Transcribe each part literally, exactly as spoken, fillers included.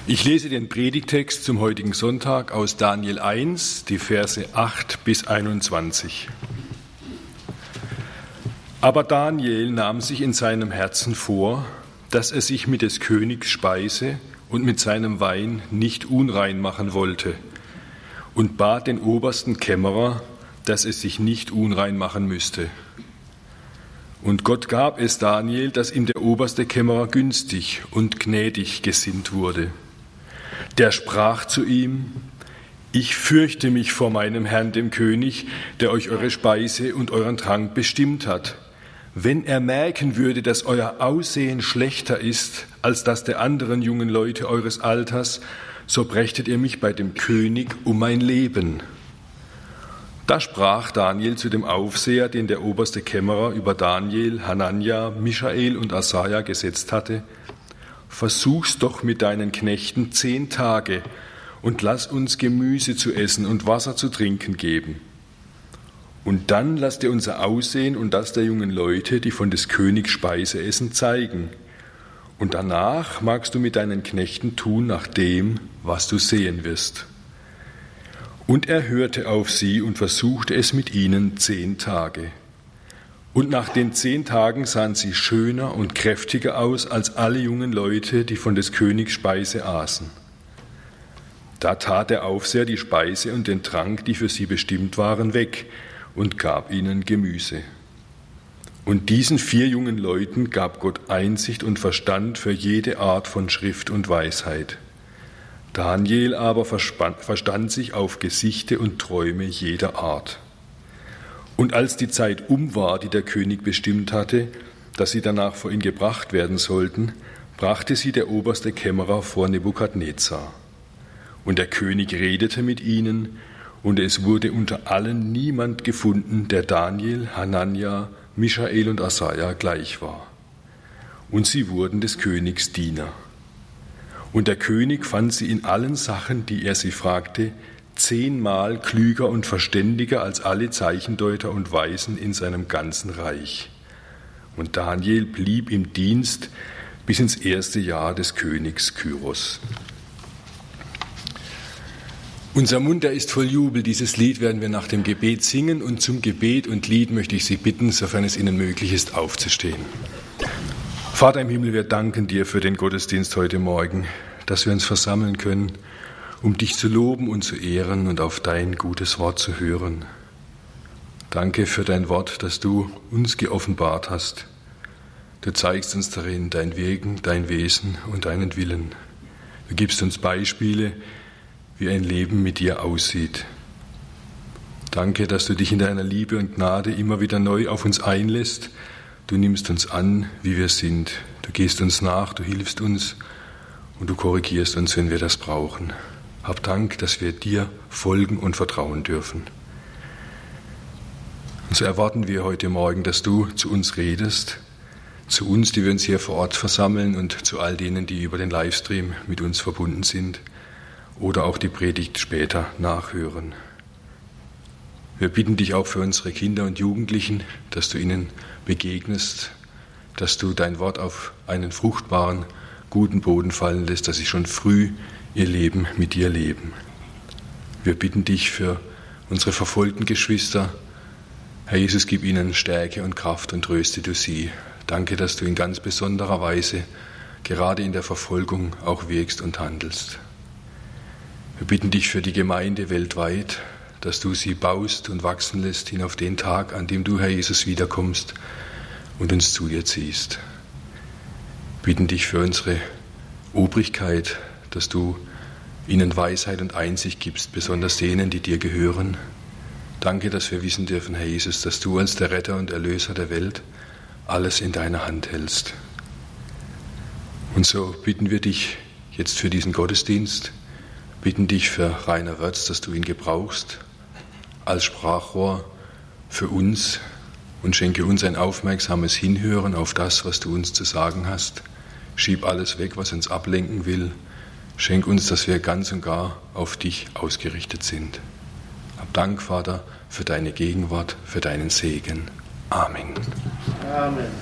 Ich lese den Predigtext zum heutigen Sonntag aus Daniel eins, die Verse acht bis einundzwanzig. Aber Daniel nahm sich in seinem Herzen vor, dass er sich mit des Königs Speise und mit seinem Wein nicht unrein machen wollte, und bat den obersten Kämmerer, dass er sich nicht unrein machen müsste. Und Gott gab es Daniel, dass ihm der oberste Kämmerer günstig und gnädig gesinnt wurde. Der sprach zu ihm: Ich fürchte mich vor meinem Herrn, dem König, der euch eure Speise und euren Trank bestimmt hat. Wenn er merken würde, dass euer Aussehen schlechter ist als das der anderen jungen Leute eures Alters, so brächtet ihr mich bei dem König um mein Leben. Da sprach Daniel zu dem Aufseher, den der oberste Kämmerer über Daniel, Hanania, Michael und Asaja gesetzt hatte: Versuch's doch mit deinen Knechten zehn Tage und lass uns Gemüse zu essen und Wasser zu trinken geben. Und dann lass dir unser Aussehen und das der jungen Leute, die von des Königs Speise essen, zeigen. Und danach magst du mit deinen Knechten tun nach dem, was du sehen wirst. Und er hörte auf sie und versuchte es mit ihnen zehn Tage. Und nach den zehn Tagen sahen sie schöner und kräftiger aus als alle jungen Leute, die von des Königs Speise aßen. Da tat der Aufseher die Speise und den Trank, die für sie bestimmt waren, weg und gab ihnen Gemüse. Und diesen vier jungen Leuten gab Gott Einsicht und Verstand für jede Art von Schrift und Weisheit. Daniel aber verstand sich auf Gesichte und Träume jeder Art. Und als die Zeit um war, die der König bestimmt hatte, dass sie danach vor ihn gebracht werden sollten, brachte sie der oberste Kämmerer vor Nebukadnezar. Und der König redete mit ihnen, und es wurde unter allen niemand gefunden, der Daniel, Hanania, Michael und Asaja gleich war. Und sie wurden des Königs Diener. Und der König fand sie in allen Sachen, die er sie fragte, zehnmal klüger und verständiger als alle Zeichendeuter und Weisen in seinem ganzen Reich. Und Daniel blieb im Dienst bis ins erste Jahr des Königs Kyros. Unser Mund, der ist voll Jubel. Dieses Lied werden wir nach dem Gebet singen. Und zum Gebet und Lied möchte ich Sie bitten, sofern es Ihnen möglich ist, aufzustehen. Vater im Himmel, wir danken dir für den Gottesdienst heute Morgen, dass wir uns versammeln können, um dich zu loben und zu ehren und auf dein gutes Wort zu hören. Danke für dein Wort, das du uns geoffenbart hast. Du zeigst uns darin dein Wirken, dein Wesen und deinen Willen. Du gibst uns Beispiele, wie ein Leben mit dir aussieht. Danke, dass du dich in deiner Liebe und Gnade immer wieder neu auf uns einlässt. Du nimmst uns an, wie wir sind. Du gehst uns nach, du hilfst uns und du korrigierst uns, wenn wir das brauchen. Hab Dank, dass wir dir folgen und vertrauen dürfen. Und so erwarten wir heute Morgen, dass du zu uns redest, zu uns, die wir uns hier vor Ort versammeln, und zu all denen, die über den Livestream mit uns verbunden sind oder auch die Predigt später nachhören. Wir bitten dich auch für unsere Kinder und Jugendlichen, dass du ihnen begegnest, dass du dein Wort auf einen fruchtbaren, guten Boden fallen lässt, dass sie schon früh ihr Leben mit dir leben. Wir bitten dich für unsere verfolgten Geschwister. Herr Jesus, gib ihnen Stärke und Kraft und tröste du sie. Danke, dass du in ganz besonderer Weise gerade in der Verfolgung auch wirkst und handelst. Wir bitten dich für die Gemeinde weltweit, dass du sie baust und wachsen lässt hin auf den Tag, an dem du, Herr Jesus, wiederkommst und uns zu dir ziehst. Wir bitten dich für unsere Obrigkeit, dass du ihnen Weisheit und Einsicht gibst, besonders denen, die dir gehören. Danke, dass wir wissen dürfen, Herr Jesus, dass du als der Retter und Erlöser der Welt alles in deiner Hand hältst. Und so bitten wir dich jetzt für diesen Gottesdienst, bitten dich für Rainer Wörz, dass du ihn gebrauchst als Sprachrohr für uns und schenke uns ein aufmerksames Hinhören auf das, was du uns zu sagen hast. Schieb alles weg, was uns ablenken will. Schenk uns, dass wir ganz und gar auf dich ausgerichtet sind. Hab Dank, Vater, für deine Gegenwart, für deinen Segen. Amen. Amen.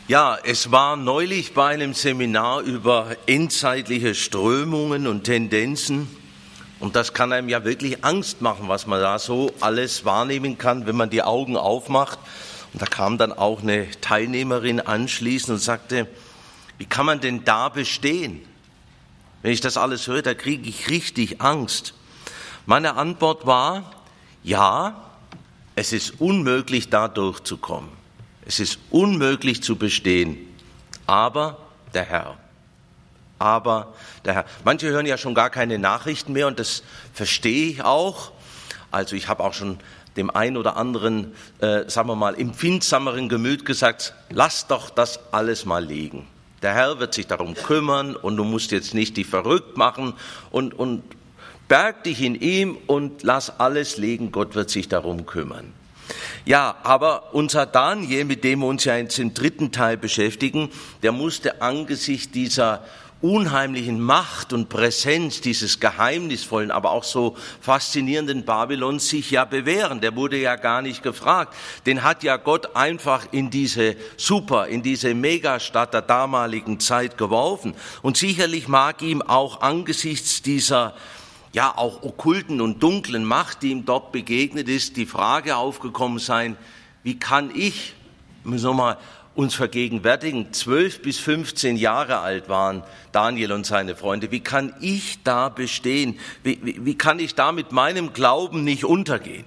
Ja, es war neulich bei einem Seminar über endzeitliche Strömungen und Tendenzen. Und das kann einem ja wirklich Angst machen, was man da so alles wahrnehmen kann, wenn man die Augen aufmacht. Und da kam dann auch eine Teilnehmerin anschließend und sagte, wie kann man denn da bestehen? Wenn ich das alles höre, da kriege ich richtig Angst. Meine Antwort war, ja, es ist unmöglich, da durchzukommen. Es ist unmöglich zu bestehen, aber der Herr. Aber der Herr. Manche hören ja schon gar keine Nachrichten mehr und das verstehe ich auch. Also ich habe auch schon dem einen oder anderen, äh, sagen wir mal, empfindsameren Gemüt gesagt, lass doch das alles mal liegen. Der Herr wird sich darum kümmern und du musst jetzt nicht dich verrückt machen und, und berg dich in ihm und lass alles liegen, Gott wird sich darum kümmern. Ja, aber unser Daniel, mit dem wir uns ja jetzt im dritten Teil beschäftigen, der musste angesichts dieser unheimlichen Macht und Präsenz dieses geheimnisvollen, aber auch so faszinierenden Babylons sich ja bewähren. Der wurde ja gar nicht gefragt. Den hat ja Gott einfach in diese Super, in diese Megastadt der damaligen Zeit geworfen. Und sicherlich mag ihm auch angesichts dieser ja auch okkulten und dunklen Macht, die ihm dort begegnet ist, die Frage aufgekommen sein, wie kann ich, müssen wir mal uns vergegenwärtigen, zwölf bis fünfzehn Jahre alt waren Daniel und seine Freunde, wie kann ich da bestehen? Wie, wie, wie kann ich da mit meinem Glauben nicht untergehen?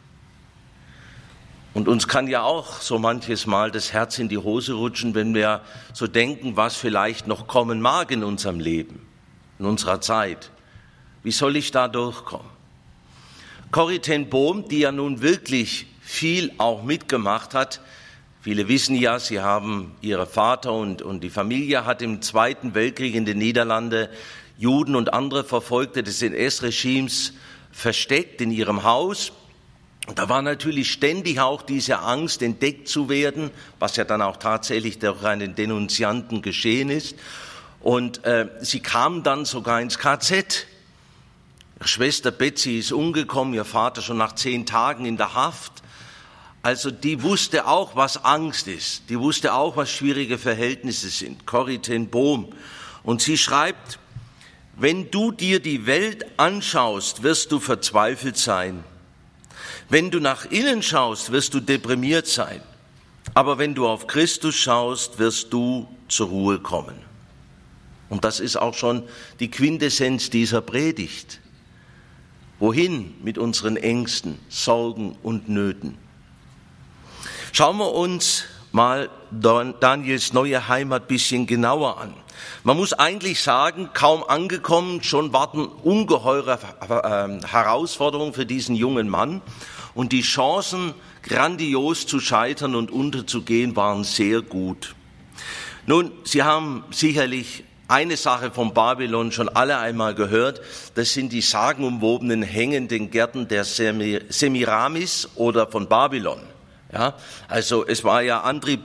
Und uns kann ja auch so manches Mal das Herz in die Hose rutschen, wenn wir so denken, was vielleicht noch kommen mag in unserem Leben, in unserer Zeit. Wie soll ich da durchkommen? Corrie ten Boom, die ja nun wirklich viel auch mitgemacht hat, viele wissen ja, sie haben, ihre Vater und, und die Familie hat im Zweiten Weltkrieg in den Niederlanden Juden und andere Verfolgte des N S-Regimes versteckt in ihrem Haus. Und da war natürlich ständig auch diese Angst, entdeckt zu werden, was ja dann auch tatsächlich durch einen Denunzianten geschehen ist. Und äh, sie kam dann sogar ins K Z. Ihre Schwester Betsy ist umgekommen, ihr Vater schon nach zehn Tagen in der Haft. Also die wusste auch, was Angst ist. Die wusste auch, was schwierige Verhältnisse sind. Corrie ten Boom. Und sie schreibt, wenn du dir die Welt anschaust, wirst du verzweifelt sein. Wenn du nach innen schaust, wirst du deprimiert sein. Aber wenn du auf Christus schaust, wirst du zur Ruhe kommen. Und das ist auch schon die Quintessenz dieser Predigt. Wohin mit unseren Ängsten, Sorgen und Nöten? Schauen wir uns mal Daniels neue Heimat ein bisschen genauer an. Man muss eigentlich sagen, kaum angekommen, schon warten ungeheure Herausforderungen für diesen jungen Mann. Und die Chancen, grandios zu scheitern und unterzugehen, waren sehr gut. Nun, Sie haben sicherlich eine Sache von Babylon schon alle einmal gehört, das sind die sagenumwobenen hängenden Gärten der Semiramis oder von Babylon. Ja, also es war ja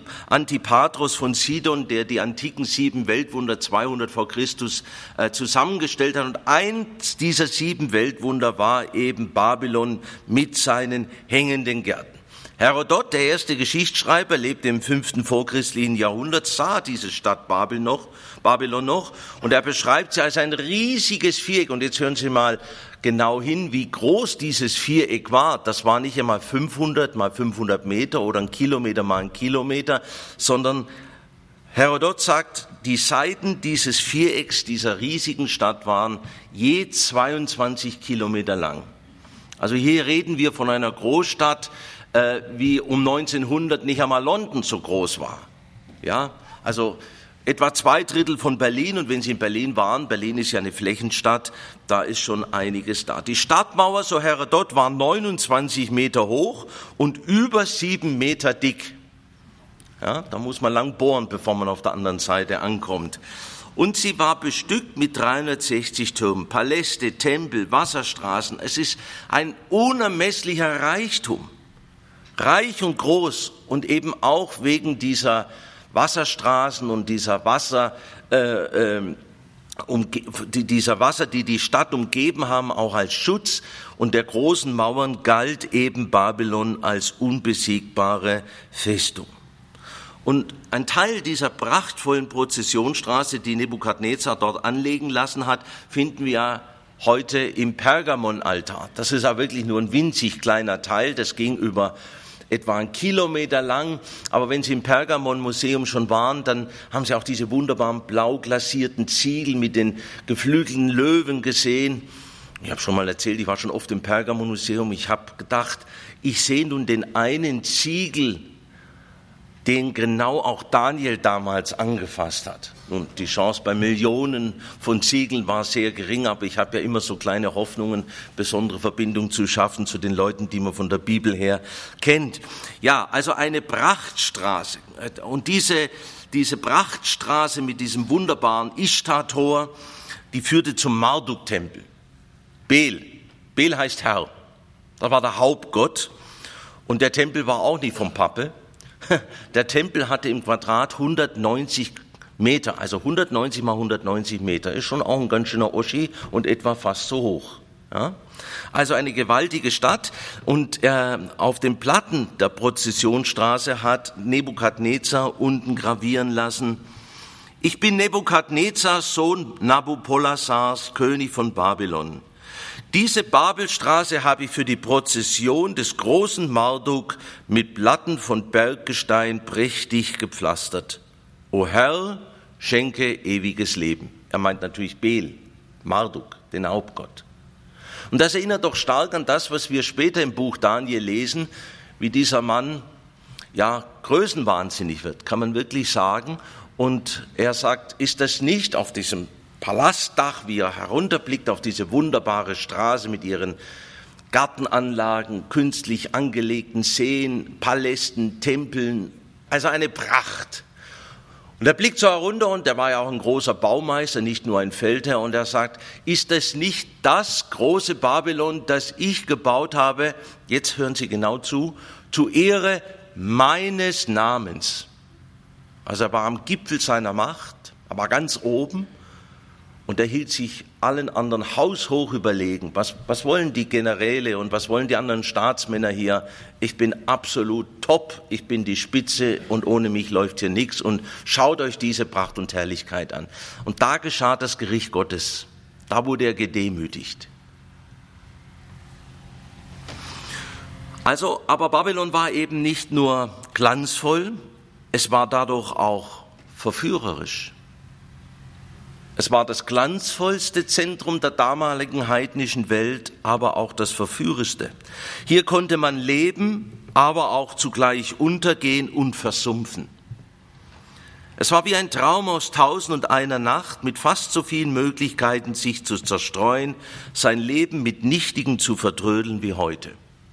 Antipatros von Sidon, der die antiken sieben Weltwunder zweihundert vor Christus äh, zusammengestellt hat. Und eins dieser sieben Weltwunder war eben Babylon mit seinen hängenden Gärten. Herodot, der erste Geschichtsschreiber, lebte im fünften vorchristlichen Jahrhundert, sah diese Stadt Babylon noch, Babylon noch und er beschreibt sie als ein riesiges Viereck. Und jetzt hören Sie mal genau hin, wie groß dieses Viereck war. Das war nicht einmal fünfhundert mal fünfhundert Meter oder ein Kilometer mal ein Kilometer, sondern Herodot sagt, die Seiten dieses Vierecks, dieser riesigen Stadt waren je zweiundzwanzig Kilometer lang. Also hier reden wir von einer Großstadt, äh, wie um neunzehnhundert nicht einmal London so groß war. Ja, also etwa zwei Drittel von Berlin, und wenn Sie in Berlin waren, Berlin ist ja eine Flächenstadt, da ist schon einiges da. Die Stadtmauer, so Herodot, war neunundzwanzig Meter hoch und über sieben Meter dick. Ja, da muss man lang bohren, bevor man auf der anderen Seite ankommt. Und sie war bestückt mit dreihundertsechzig Türmen, Paläste, Tempel, Wasserstraßen. Es ist ein unermesslicher Reichtum. Reich und groß und eben auch wegen dieser Wasserstraßen und dieser Wasser, äh, äh, um, dieser Wasser, die die Stadt umgeben haben, auch als Schutz und der großen Mauern galt eben Babylon als unbesiegbare Festung. Und ein Teil dieser prachtvollen Prozessionsstraße, die Nebukadnezar dort anlegen lassen hat, finden wir heute im Pergamonaltar. Das ist ja wirklich nur ein winzig kleiner Teil, das ging über etwa einen Kilometer lang. Aber wenn Sie im Pergamon-Museum schon waren, dann haben Sie auch diese wunderbaren blau glasierten Ziegel mit den geflügelten Löwen gesehen. Ich habe schon mal erzählt, ich war schon oft im Pergamon-Museum. Ich habe gedacht, ich sehe nun den einen Ziegel, den genau auch Daniel damals angefasst hat. Nun, die Chance bei Millionen von Ziegeln war sehr gering, aber ich habe ja immer so kleine Hoffnungen, besondere Verbindungen zu schaffen zu den Leuten, die man von der Bibel her kennt. Ja, also eine Prachtstraße. Und diese, diese Prachtstraße mit diesem wunderbaren Ishtar-Tor, die führte zum Marduk-Tempel. Bel. Bel heißt Herr. Das war der Hauptgott. Und der Tempel war auch nicht vom Pappe. Der Tempel hatte im Quadrat hundertneunzig Meter, also hundertneunzig mal hundertneunzig Meter, ist schon auch ein ganz schöner Oschi und etwa fast so hoch. Ja? Also eine gewaltige Stadt, und äh, auf den Platten der Prozessionsstraße hat Nebukadnezar unten gravieren lassen: Ich bin Nebukadnezar, Sohn Nabopolassars, König von Babylon. Diese Babelstraße habe ich für die Prozession des großen Marduk mit Platten von Berggestein prächtig gepflastert. O Herr, schenke ewiges Leben. Er meint natürlich Bel, Marduk, den Hauptgott. Und das erinnert doch stark an das, was wir später im Buch Daniel lesen, wie dieser Mann, ja, größenwahnsinnig wird, kann man wirklich sagen. Und er sagt, ist das nicht auf diesem Palastdach, wie er herunterblickt auf diese wunderbare Straße mit ihren Gartenanlagen, künstlich angelegten Seen, Palästen, Tempeln, also eine Pracht. Und er blickt so herunter, und er war ja auch ein großer Baumeister, nicht nur ein Feldherr, und er sagt, ist das nicht das große Babylon, das ich gebaut habe, jetzt hören Sie genau zu, zu Ehre meines Namens. Also er war am Gipfel seiner Macht, er war ganz oben, und er hielt sich allen anderen haushoch überlegen. Was, was wollen die Generäle und was wollen die anderen Staatsmänner hier? Ich bin absolut top, ich bin die Spitze, und ohne mich läuft hier nichts. Und schaut euch diese Pracht und Herrlichkeit an. Und da geschah das Gericht Gottes. Da wurde er gedemütigt. Also, aber Babylon war eben nicht nur glanzvoll, es war dadurch auch verführerisch. Es war das glanzvollste Zentrum der damaligen heidnischen Welt, aber auch das verführerischste. Hier konnte man leben, aber auch zugleich untergehen und versumpfen. Es war wie ein Traum aus tausend und einer Nacht, mit fast so vielen Möglichkeiten, sich zu zerstreuen, sein Leben mit Nichtigem zu vertrödeln wie heute.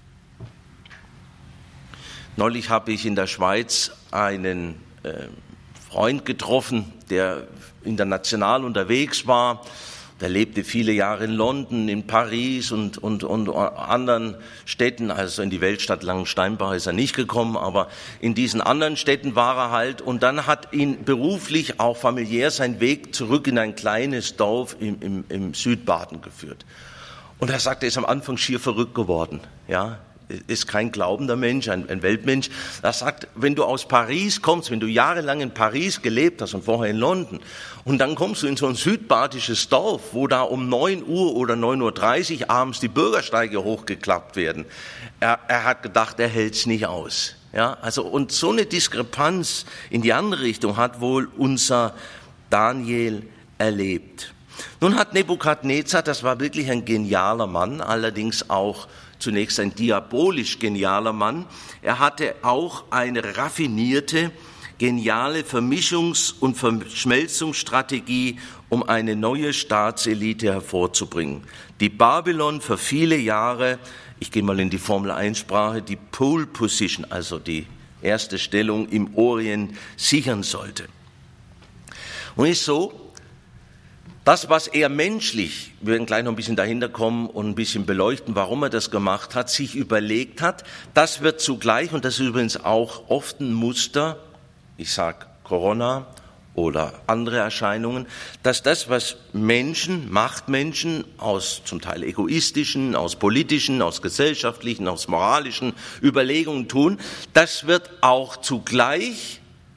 Neulich habe ich in der Schweiz einen äh, Freund getroffen, der international unterwegs war. Der lebte viele Jahre in London, in Paris und, und, und anderen Städten. Also in die Weltstadt Langensteinbach ist er nicht gekommen, aber in diesen anderen Städten war er halt. Und dann hat ihn beruflich, auch familiär, sein Weg zurück in ein kleines Dorf im, im, im Südbaden geführt. Und er sagte, er ist am Anfang schier verrückt geworden, ja. Ist kein glaubender Mensch, ein, ein Weltmensch. Er sagt, wenn du aus Paris kommst, wenn du jahrelang in Paris gelebt hast und vorher in London, und dann kommst du in so ein südbadisches Dorf, wo da um neun Uhr oder neun Uhr dreißig abends die Bürgersteige hochgeklappt werden. Er, er hat gedacht, er hält's nicht aus. Ja, also, und so eine Diskrepanz in die andere Richtung hat wohl unser Daniel erlebt. Nun hat Nebukadnezar, das war wirklich ein genialer Mann, allerdings auch zunächst ein diabolisch genialer Mann. Er hatte auch eine raffinierte, geniale Vermischungs- und Verschmelzungsstrategie, um eine neue Staatselite hervorzubringen, die Babylon für viele Jahre, ich gehe mal in die Formel eins Sprache, die Pole Position, also die erste Stellung im Orient, sichern sollte. Und ist so, das, was er menschlich, wir werden gleich noch ein bisschen dahinter kommen und ein bisschen beleuchten, warum er das gemacht hat, sich überlegt hat, das wird zugleich, und das ist übrigens auch oft ein Muster, ich sage Corona oder andere Erscheinungen, dass das, was Menschen, Machtmenschen aus zum Teil egoistischen, aus politischen, aus gesellschaftlichen, aus moralischen Überlegungen tun, das wird auch zugleich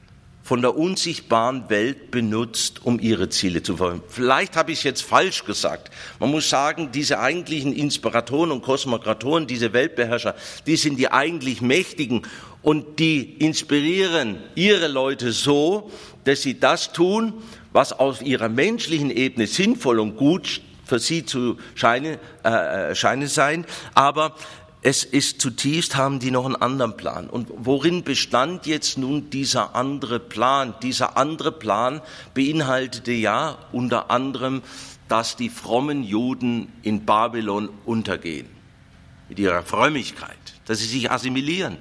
von der unsichtbaren Welt benutzt, um ihre Ziele zu verfolgen. Vielleicht habe ich es jetzt falsch gesagt. Man muss sagen, diese eigentlichen Inspiratoren und Kosmokratoren, diese Weltbeherrscher, die sind die eigentlich Mächtigen und die inspirieren ihre Leute so, dass sie das tun, was auf ihrer menschlichen Ebene sinnvoll und gut für sie zu scheinen, äh, scheinen sein, aber es ist zutiefst, haben die noch einen anderen Plan. Und worin bestand jetzt nun dieser andere Plan? Dieser andere Plan beinhaltete ja unter anderem, dass die frommen Juden in Babylon untergehen. Mit ihrer Frömmigkeit. Dass sie sich assimilieren.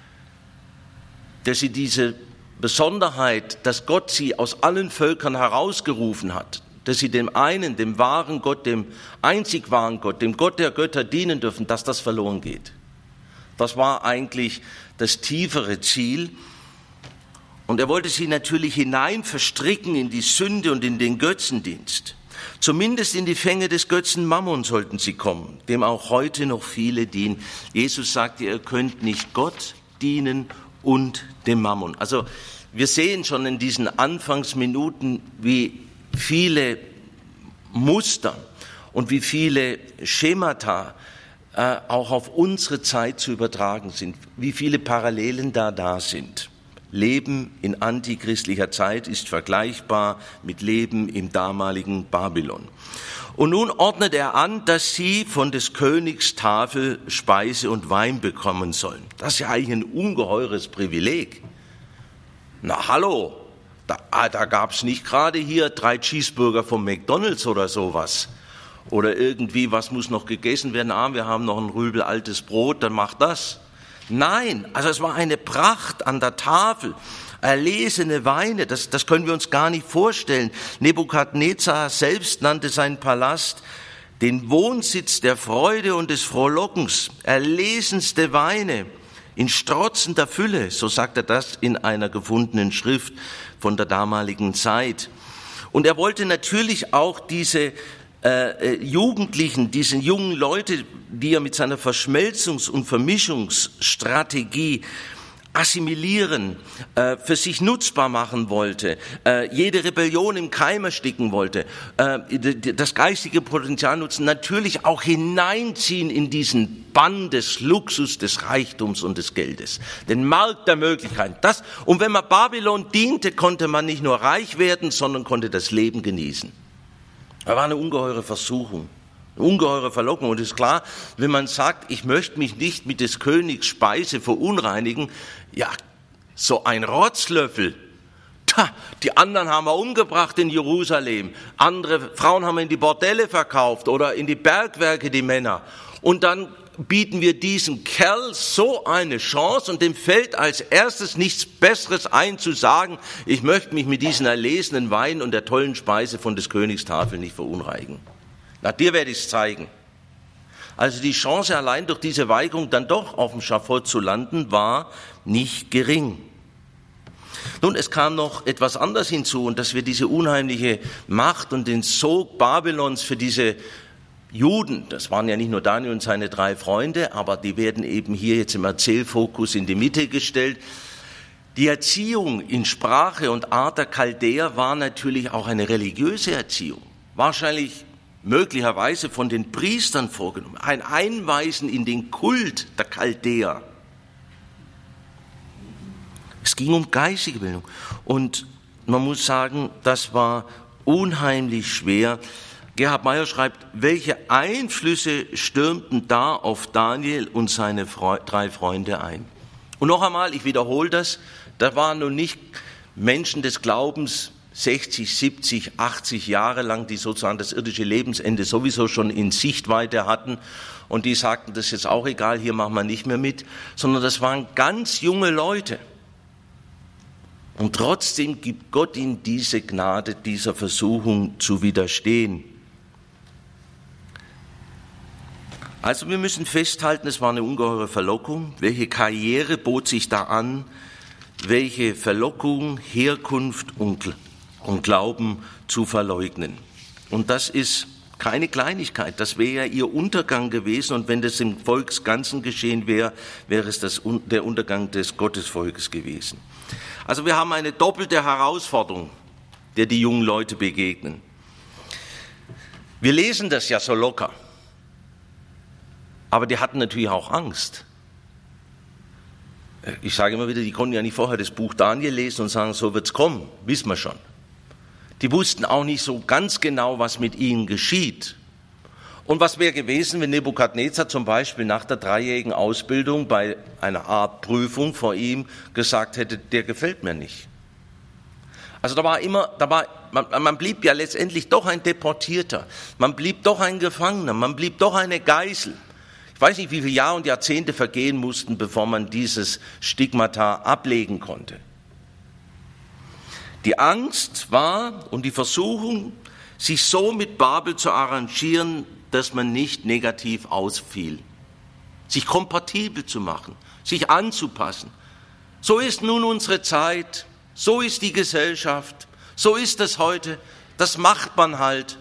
Dass sie diese Besonderheit, dass Gott sie aus allen Völkern herausgerufen hat, dass sie dem einen, dem wahren Gott, dem einzig wahren Gott, dem Gott der Götter dienen dürfen, dass das verloren geht. Das war eigentlich das tiefere Ziel. Und er wollte sie natürlich hinein verstricken in die Sünde und in den Götzendienst. Zumindest in die Fänge des Götzen Mammon sollten sie kommen, dem auch heute noch viele dienen. Jesus sagte, ihr könnt nicht Gott dienen und dem Mammon. Also wir sehen schon in diesen Anfangsminuten, wie viele Muster und wie viele Schemata äh, auch auf unsere Zeit zu übertragen sind, wie viele Parallelen da da sind. Leben in antichristlicher Zeit ist vergleichbar mit Leben im damaligen Babylon. Und nun ordnet er an, dass sie von des Königs Tafel Speise und Wein bekommen sollen. Das ist ja eigentlich ein ungeheures Privileg. Na hallo! Da, da gab es nicht gerade hier drei Cheeseburger vom McDonald's oder sowas. Oder irgendwie, was muss noch gegessen werden? Ah, wir haben noch ein Rübel altes Brot, dann macht das. Nein, also es war eine Pracht an der Tafel. Erlesene Weine, das, das können wir uns gar nicht vorstellen. Nebukadnezar selbst nannte seinen Palast den Wohnsitz der Freude und des Frohlockens. Erlesenste Weine in strotzender Fülle, so sagt er das in einer gefundenen Schrift von der damaligen Zeit. Und er wollte natürlich auch diese äh, Jugendlichen, diese jungen Leute, die er mit seiner Verschmelzungs- und Vermischungsstrategie assimilieren, äh, für sich nutzbar machen wollte, äh, jede Rebellion im Keim ersticken wollte, äh, das geistige Potenzial nutzen, natürlich auch hineinziehen in diesen Bann des Luxus, des Reichtums und des Geldes, den Markt der Möglichkeiten. Das, und wenn man Babylon diente, konnte man nicht nur reich werden, sondern konnte das Leben genießen. Das war eine ungeheure Versuchung. Eine ungeheure Verlockung. Und es ist klar, wenn man sagt, ich möchte mich nicht mit des Königs Speise verunreinigen, ja, so ein Rotzlöffel. Ta, die anderen haben wir umgebracht in Jerusalem. Andere Frauen haben wir in die Bordelle verkauft oder in die Bergwerke, die Männer. Und dann bieten wir diesem Kerl so eine Chance und dem fällt als erstes nichts Besseres ein zu sagen, ich möchte mich mit diesen erlesenen Wein und der tollen Speise von des Königs Tafel nicht verunreinigen. Na, dir werde ich es zeigen. Also die Chance allein durch diese Weigerung dann doch auf dem Schafott zu landen, war nicht gering. Nun, es kam noch etwas anderes hinzu, und dass wir diese unheimliche Macht und den Sog Babylons für diese Juden, das waren ja nicht nur Daniel und seine drei Freunde, aber die werden eben hier jetzt im Erzählfokus in die Mitte gestellt. Die Erziehung in Sprache und Art der Chaldäer war natürlich auch eine religiöse Erziehung. Wahrscheinlich möglicherweise von den Priestern vorgenommen. Ein Einweisen in den Kult der Chaldäer. Es ging um geistige Bildung. Und man muss sagen, das war unheimlich schwer. Gerhard Meyer schreibt, welche Einflüsse stürmten da auf Daniel und seine Fre- drei Freunde ein? Und noch einmal, ich wiederhole das, da waren nun nicht Menschen des Glaubens sechzig, siebzig, achtzig Jahre lang, die sozusagen das irdische Lebensende sowieso schon in Sichtweite hatten und die sagten, das ist jetzt auch egal, hier machen wir nicht mehr mit, sondern das waren ganz junge Leute. Und trotzdem gibt Gott ihnen diese Gnade, dieser Versuchung zu widerstehen. Also wir müssen festhalten, es war eine ungeheure Verlockung. Welche Karriere bot sich da an? Welche Verlockung, Herkunft und, und Glauben zu verleugnen? Und das ist keine Kleinigkeit. Das wäre ja ihr Untergang gewesen. Und wenn das im Volksganzen geschehen wäre, wäre es das, der Untergang des Gottesvolkes gewesen. Also wir haben eine doppelte Herausforderung, der die jungen Leute begegnen. Wir lesen das ja so locker. Aber die hatten natürlich auch Angst. Ich sage immer wieder, die konnten ja nicht vorher das Buch Daniel lesen und sagen, so wird's kommen, wissen wir schon. Die wussten auch nicht so ganz genau, was mit ihnen geschieht. Und was wäre gewesen, wenn Nebukadnezar zum Beispiel nach der dreijährigen Ausbildung bei einer Art Prüfung vor ihm gesagt hätte, der gefällt mir nicht. Also da war immer, da war, man, man blieb ja letztendlich doch ein Deportierter, man blieb doch ein Gefangener, man blieb doch eine Geißel. Ich weiß nicht, wie viele Jahre und Jahrzehnte vergehen mussten, bevor man dieses Stigmata ablegen konnte. Die Angst war und die Versuchung, sich so mit Babel zu arrangieren, dass man nicht negativ ausfiel. Sich kompatibel zu machen, sich anzupassen. So ist nun unsere Zeit, so ist die Gesellschaft, so ist es heute, das macht man halt.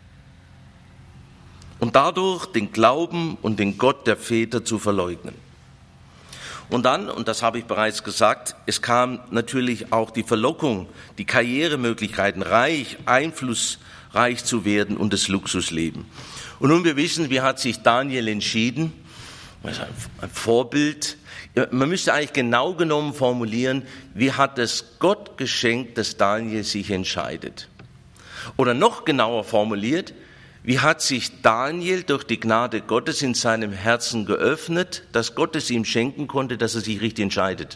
Und dadurch den Glauben und den Gott der Väter zu verleugnen. Und dann, und das habe ich bereits gesagt, es kam natürlich auch die Verlockung, die Karrieremöglichkeiten, reich, einflussreich zu werden und das Luxusleben. Und nun wir wissen, wie hat sich Daniel entschieden? Das ist ein Vorbild. Man müsste eigentlich genau genommen formulieren, wie hat es Gott geschenkt, dass Daniel sich entscheidet? Oder noch genauer formuliert, wie hat sich Daniel durch die Gnade Gottes in seinem Herzen geöffnet, dass Gott es ihm schenken konnte, dass er sich richtig entscheidet?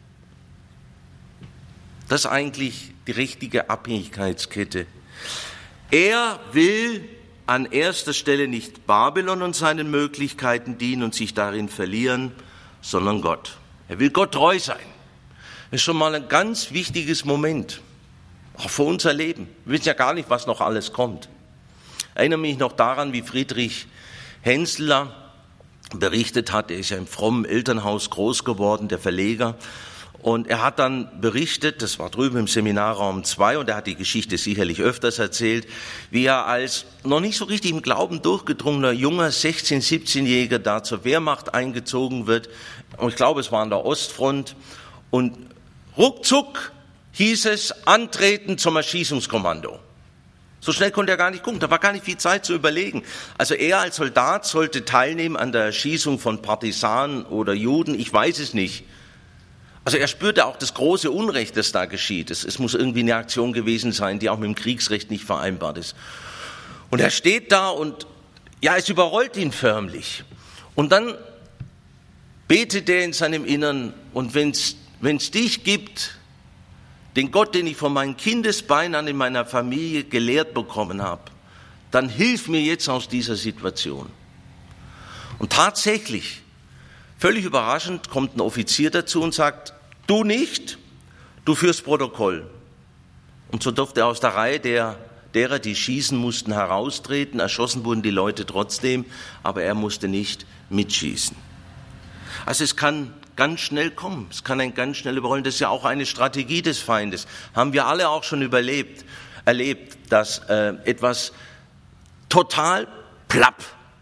Das ist eigentlich die richtige Abhängigkeitskette. Er will an erster Stelle nicht Babylon und seinen Möglichkeiten dienen und sich darin verlieren, sondern Gott. Er will Gott treu sein. Das ist schon mal ein ganz wichtiges Moment, auch für unser Leben. Wir wissen ja gar nicht, was noch alles kommt. Ich erinnere mich noch daran, wie Friedrich Hensler berichtet hat. Er ist ja im frommen Elternhaus groß geworden, der Verleger. Und er hat dann berichtet, das war drüben im Seminarraum zwei, und er hat die Geschichte sicherlich öfters erzählt, wie er als noch nicht so richtig im Glauben durchgedrungener junger sechzehn-, siebzehnjähriger da zur Wehrmacht eingezogen wird. Und ich glaube, es war an der Ostfront. Und ruckzuck hieß es, antreten zum Erschießungskommando. So schnell konnte er gar nicht gucken, da war gar nicht viel Zeit zu überlegen. Also er als Soldat sollte teilnehmen an der Erschießung von Partisanen oder Juden, ich weiß es nicht. Also er spürte auch das große Unrecht, das da geschieht. Es, es muss irgendwie eine Aktion gewesen sein, die auch mit dem Kriegsrecht nicht vereinbart ist. Und er steht da und ja, es überrollt ihn förmlich. Und dann betet er in seinem Innern, und wenn es dich gibt, den Gott, den ich von meinen Kindesbeinen an in meiner Familie gelehrt bekommen habe, dann hilf mir jetzt aus dieser Situation. Und tatsächlich, völlig überraschend, kommt ein Offizier dazu und sagt, du nicht, du führst Protokoll. Und so durfte er aus der Reihe der, derer, die schießen mussten, heraustreten. Erschossen wurden die Leute trotzdem, aber er musste nicht mitschießen. Also es kann ganz schnell kommen, es kann ein ganz schnell überrollen. Das ist ja auch eine Strategie des Feindes. Haben wir alle auch schon überlebt, erlebt, dass äh, etwas total plapp.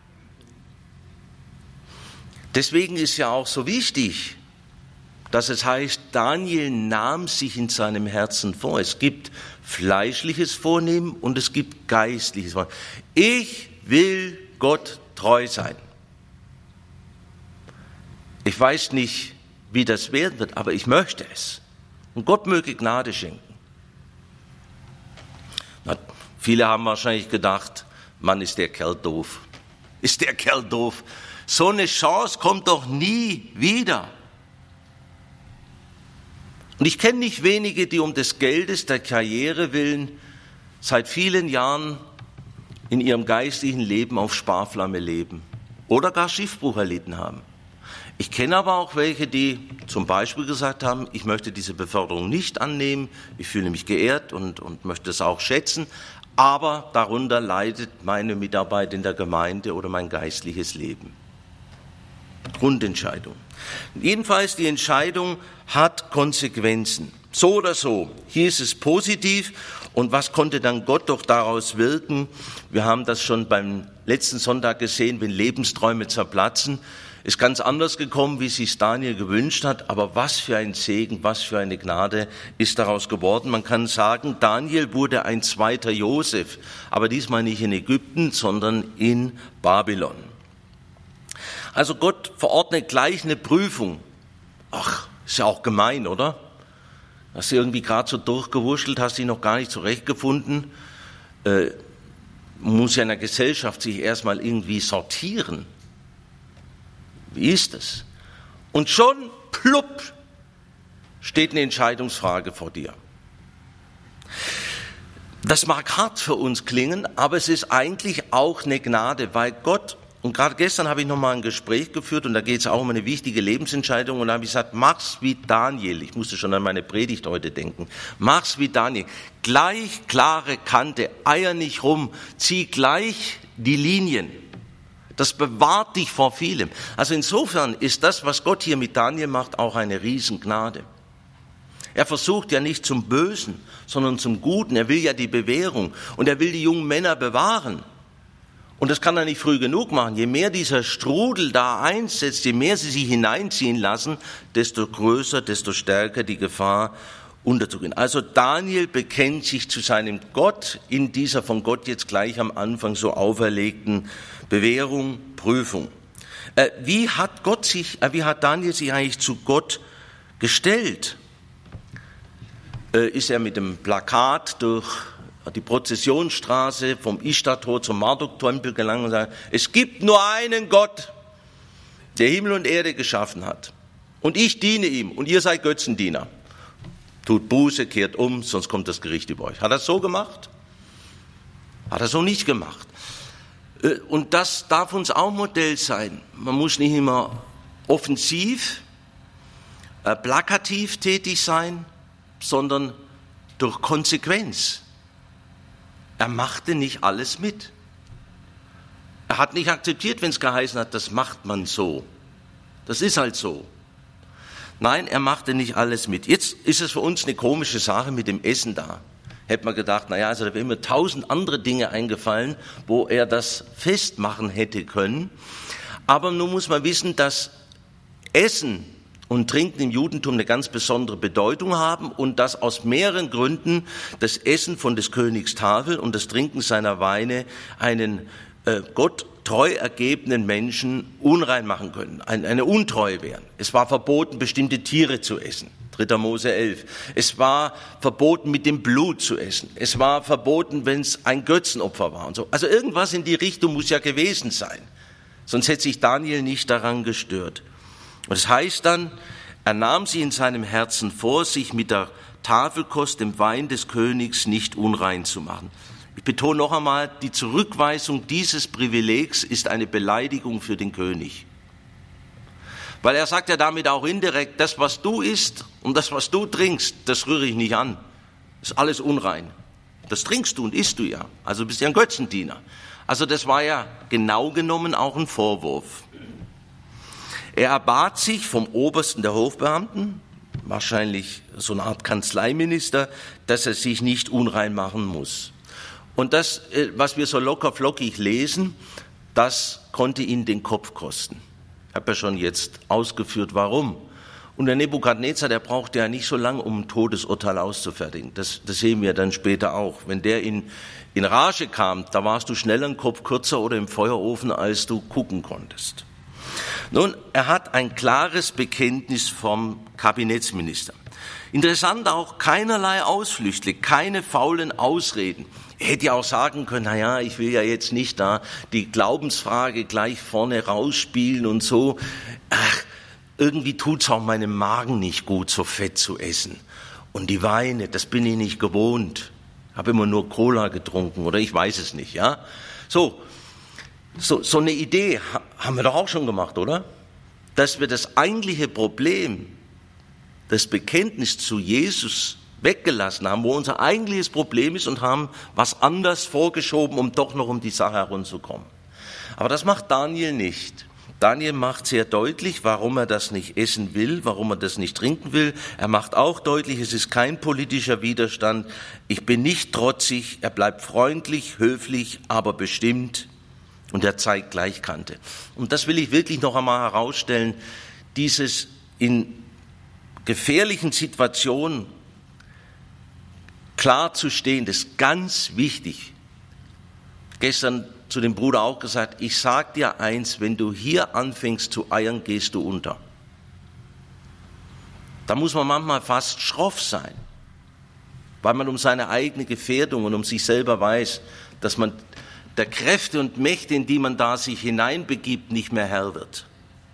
Deswegen ist ja auch so wichtig, dass es heißt, Daniel nahm sich in seinem Herzen vor. Es gibt fleischliches Vornehmen und es gibt geistliches Vornehmen. Ich will Gott treu sein. Ich weiß nicht, wie das werden wird, aber ich möchte es. Und Gott möge Gnade schenken. Na, viele haben wahrscheinlich gedacht, Mann, ist der Kerl doof. Ist der Kerl doof. So eine Chance kommt doch nie wieder. Und ich kenne nicht wenige, die um des Geldes, der Karriere willen, seit vielen Jahren in ihrem geistlichen Leben auf Sparflamme leben oder gar Schiffbruch erlitten haben. Ich kenne aber auch welche, die zum Beispiel gesagt haben, ich möchte diese Beförderung nicht annehmen, ich fühle mich geehrt und, und möchte es auch schätzen, aber darunter leidet meine Mitarbeit in der Gemeinde oder mein geistliches Leben. Grundentscheidung. Jedenfalls, die Entscheidung hat Konsequenzen. So oder so. Hier ist es positiv Und was konnte dann Gott doch daraus wirken? Wir haben das schon beim letzten Sonntag gesehen, wenn Lebensträume zerplatzen. Ist ganz anders gekommen, wie es sich Daniel gewünscht hat, aber was für ein Segen, was für eine Gnade ist daraus geworden. Man kann sagen, Daniel wurde ein zweiter Josef, aber diesmal nicht in Ägypten, sondern in Babylon. Also Gott verordnet gleich eine Prüfung. Ach, ist ja auch gemein, oder? Hast du irgendwie gerade so durchgewurschtelt, hast dich noch gar nicht zurechtgefunden. Äh, muss ja in der Gesellschaft sich erstmal irgendwie sortieren. Wie ist es? Und schon, plupp, steht eine Entscheidungsfrage vor dir. Das mag hart für uns klingen, aber es ist eigentlich auch eine Gnade, weil Gott, und gerade gestern habe ich nochmal ein Gespräch geführt und da geht es auch um eine wichtige Lebensentscheidung und da habe ich gesagt, mach's wie Daniel. Ich musste schon an meine Predigt heute denken. Mach's wie Daniel. Gleich klare Kante, eier nicht rum, zieh gleich die Linien. Das bewahrt dich vor vielem. Also insofern ist das, was Gott hier mit Daniel macht, auch eine Riesengnade. Er versucht ja nicht zum Bösen, sondern zum Guten. Er will ja die Bewährung und er will die jungen Männer bewahren. Und das kann er nicht früh genug machen. Je mehr dieser Strudel da einsetzt, je mehr sie sich hineinziehen lassen, desto größer, desto stärker die Gefahr, unterzugehen. Also Daniel bekennt sich zu seinem Gott in dieser von Gott jetzt gleich am Anfang so auferlegten Bewährung, Prüfung. Äh, wie hat Gott sich, äh, wie hat Daniel sich eigentlich zu Gott gestellt? Äh, ist er mit dem Plakat durch die Prozessionsstraße vom Ishtar-Tor zum Marduk-Tempel gelangt und sagt, es gibt nur einen Gott, der Himmel und Erde geschaffen hat. Und ich diene ihm und ihr seid Götzendiener. Tut Buße, kehrt um, sonst kommt das Gericht über euch. Hat er es so gemacht? Hat er so nicht gemacht. Und das darf uns auch Modell sein. Man muss nicht immer offensiv, äh, plakativ tätig sein, sondern durch Konsequenz. Er machte nicht alles mit. Er hat nicht akzeptiert, wenn es geheißen hat, das macht man so. Das ist halt so. Nein, er machte nicht alles mit. Jetzt ist es für uns eine komische Sache mit dem Essen da. Hätte man gedacht, naja, also da wären mir tausend andere Dinge eingefallen, wo er das festmachen hätte können. Aber nun muss man wissen, dass Essen und Trinken im Judentum eine ganz besondere Bedeutung haben und dass aus mehreren Gründen das Essen von des Königs Tafel und das Trinken seiner Weine einen äh, Gott treu ergebenen Menschen unrein machen können, eine, eine Untreue wären. Es war verboten, bestimmte Tiere zu essen. dritter Mose elf. Es war verboten, mit dem Blut zu essen. Es war verboten, wenn es ein Götzenopfer war und so. Also irgendwas in die Richtung muss ja gewesen sein. Sonst hätte sich Daniel nicht daran gestört. Und das heißt dann, er nahm sie in seinem Herzen vor, sich mit der Tafelkost, dem Wein des Königs, nicht unrein zu machen. Ich betone noch einmal, die Zurückweisung dieses Privilegs ist eine Beleidigung für den König. Weil er sagt ja damit auch indirekt, das, was du isst und das, was du trinkst, das rühre ich nicht an. Das ist alles unrein. Das trinkst du und isst du ja. Also bist ja ein Götzendiener. Also das war ja genau genommen auch ein Vorwurf. Er erbat sich vom Obersten der Hofbeamten, wahrscheinlich so eine Art Kanzleiminister, dass er sich nicht unrein machen muss. Und das, was wir so locker flockig lesen, das konnte ihn den Kopf kosten. Ich habe ja schon jetzt ausgeführt, warum. Und der Nebukadnezar, der brauchte ja nicht so lange, um ein Todesurteil auszufertigen. Das, das sehen wir dann später auch. Wenn der in, in Rage kam, da warst du schneller einen Kopf kürzer oder im Feuerofen, als du gucken konntest. Nun, er hat ein klares Bekenntnis vom Kabinettsminister. Interessant auch, keinerlei Ausflüchte, keine faulen Ausreden. Er hätte ja auch sagen können, na ja, ich will ja jetzt nicht da die Glaubensfrage gleich vorne rausspielen und so. Ach, irgendwie tut's auch meinem Magen nicht gut, so fett zu essen. Und die Weine, das bin ich nicht gewohnt. Habe immer nur Cola getrunken oder ich weiß es nicht, ja. So, so, so eine Idee haben wir doch auch schon gemacht, oder? Dass wir das eigentliche Problem, das Bekenntnis zu Jesus weggelassen haben, wo unser eigentliches Problem ist und haben was anders vorgeschoben, um doch noch um die Sache herumzukommen. Aber das macht Daniel nicht. Daniel macht sehr deutlich, warum er das nicht essen will, warum er das nicht trinken will. Er macht auch deutlich, es ist kein politischer Widerstand. Ich bin nicht trotzig, er bleibt freundlich, höflich, aber bestimmt. Und er zeigt Gleichkante. Und das will ich wirklich noch einmal herausstellen. Dieses in gefährlichen Situationen klar zu stehen, das ist ganz wichtig. Gestern zu dem Bruder auch gesagt, ich sag dir eins, wenn du hier anfängst zu eiern, gehst du unter. Da muss man manchmal fast schroff sein, weil man um seine eigene Gefährdung und um sich selber weiß, dass man der Kräfte und Mächte, in die man da sich hineinbegibt, nicht mehr Herr wird.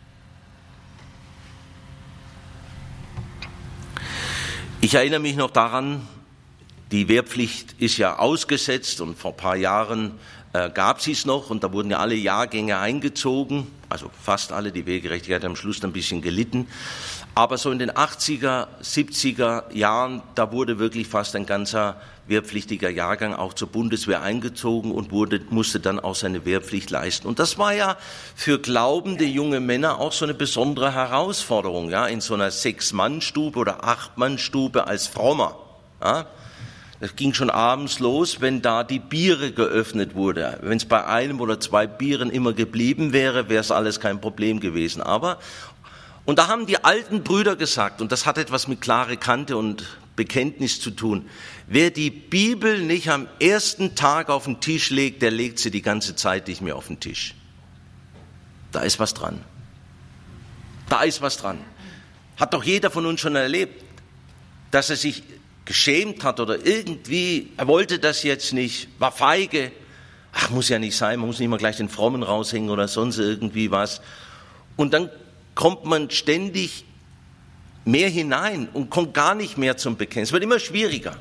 Ich erinnere mich noch daran, die Wehrpflicht ist ja ausgesetzt und vor ein paar Jahren äh, gab sie es noch und da wurden ja alle Jahrgänge eingezogen, also fast alle, die Wehrgerechtigkeit hat am Schluss ein bisschen gelitten. Aber so in den achtziger, siebziger Jahren, da wurde wirklich fast ein ganzer wehrpflichtiger Jahrgang auch zur Bundeswehr eingezogen und wurde, musste dann auch seine Wehrpflicht leisten. Und das war ja für glaubende junge Männer auch so eine besondere Herausforderung, ja, in so einer Sechs-Mann-Stube oder Acht-Mann-Stube als Frommer. Ja. Das ging schon abends los, wenn da die Biere geöffnet wurde. Wenn es bei einem oder zwei Bieren immer geblieben wäre, wäre es alles kein Problem gewesen. Aber, und da haben die alten Brüder gesagt, und das hat etwas mit klare Kante und Bekenntnis zu tun, wer die Bibel nicht am ersten Tag auf den Tisch legt, der legt sie die ganze Zeit nicht mehr auf den Tisch. Da ist was dran. Da ist was dran. Hat doch jeder von uns schon erlebt, dass er sich geschämt hat oder irgendwie, er wollte das jetzt nicht, war feige. Ach, muss ja nicht sein, man muss nicht mal gleich den Frommen raushängen oder sonst irgendwie was. Und dann kommt man ständig mehr hinein und kommt gar nicht mehr zum Bekennen. Es wird immer schwieriger.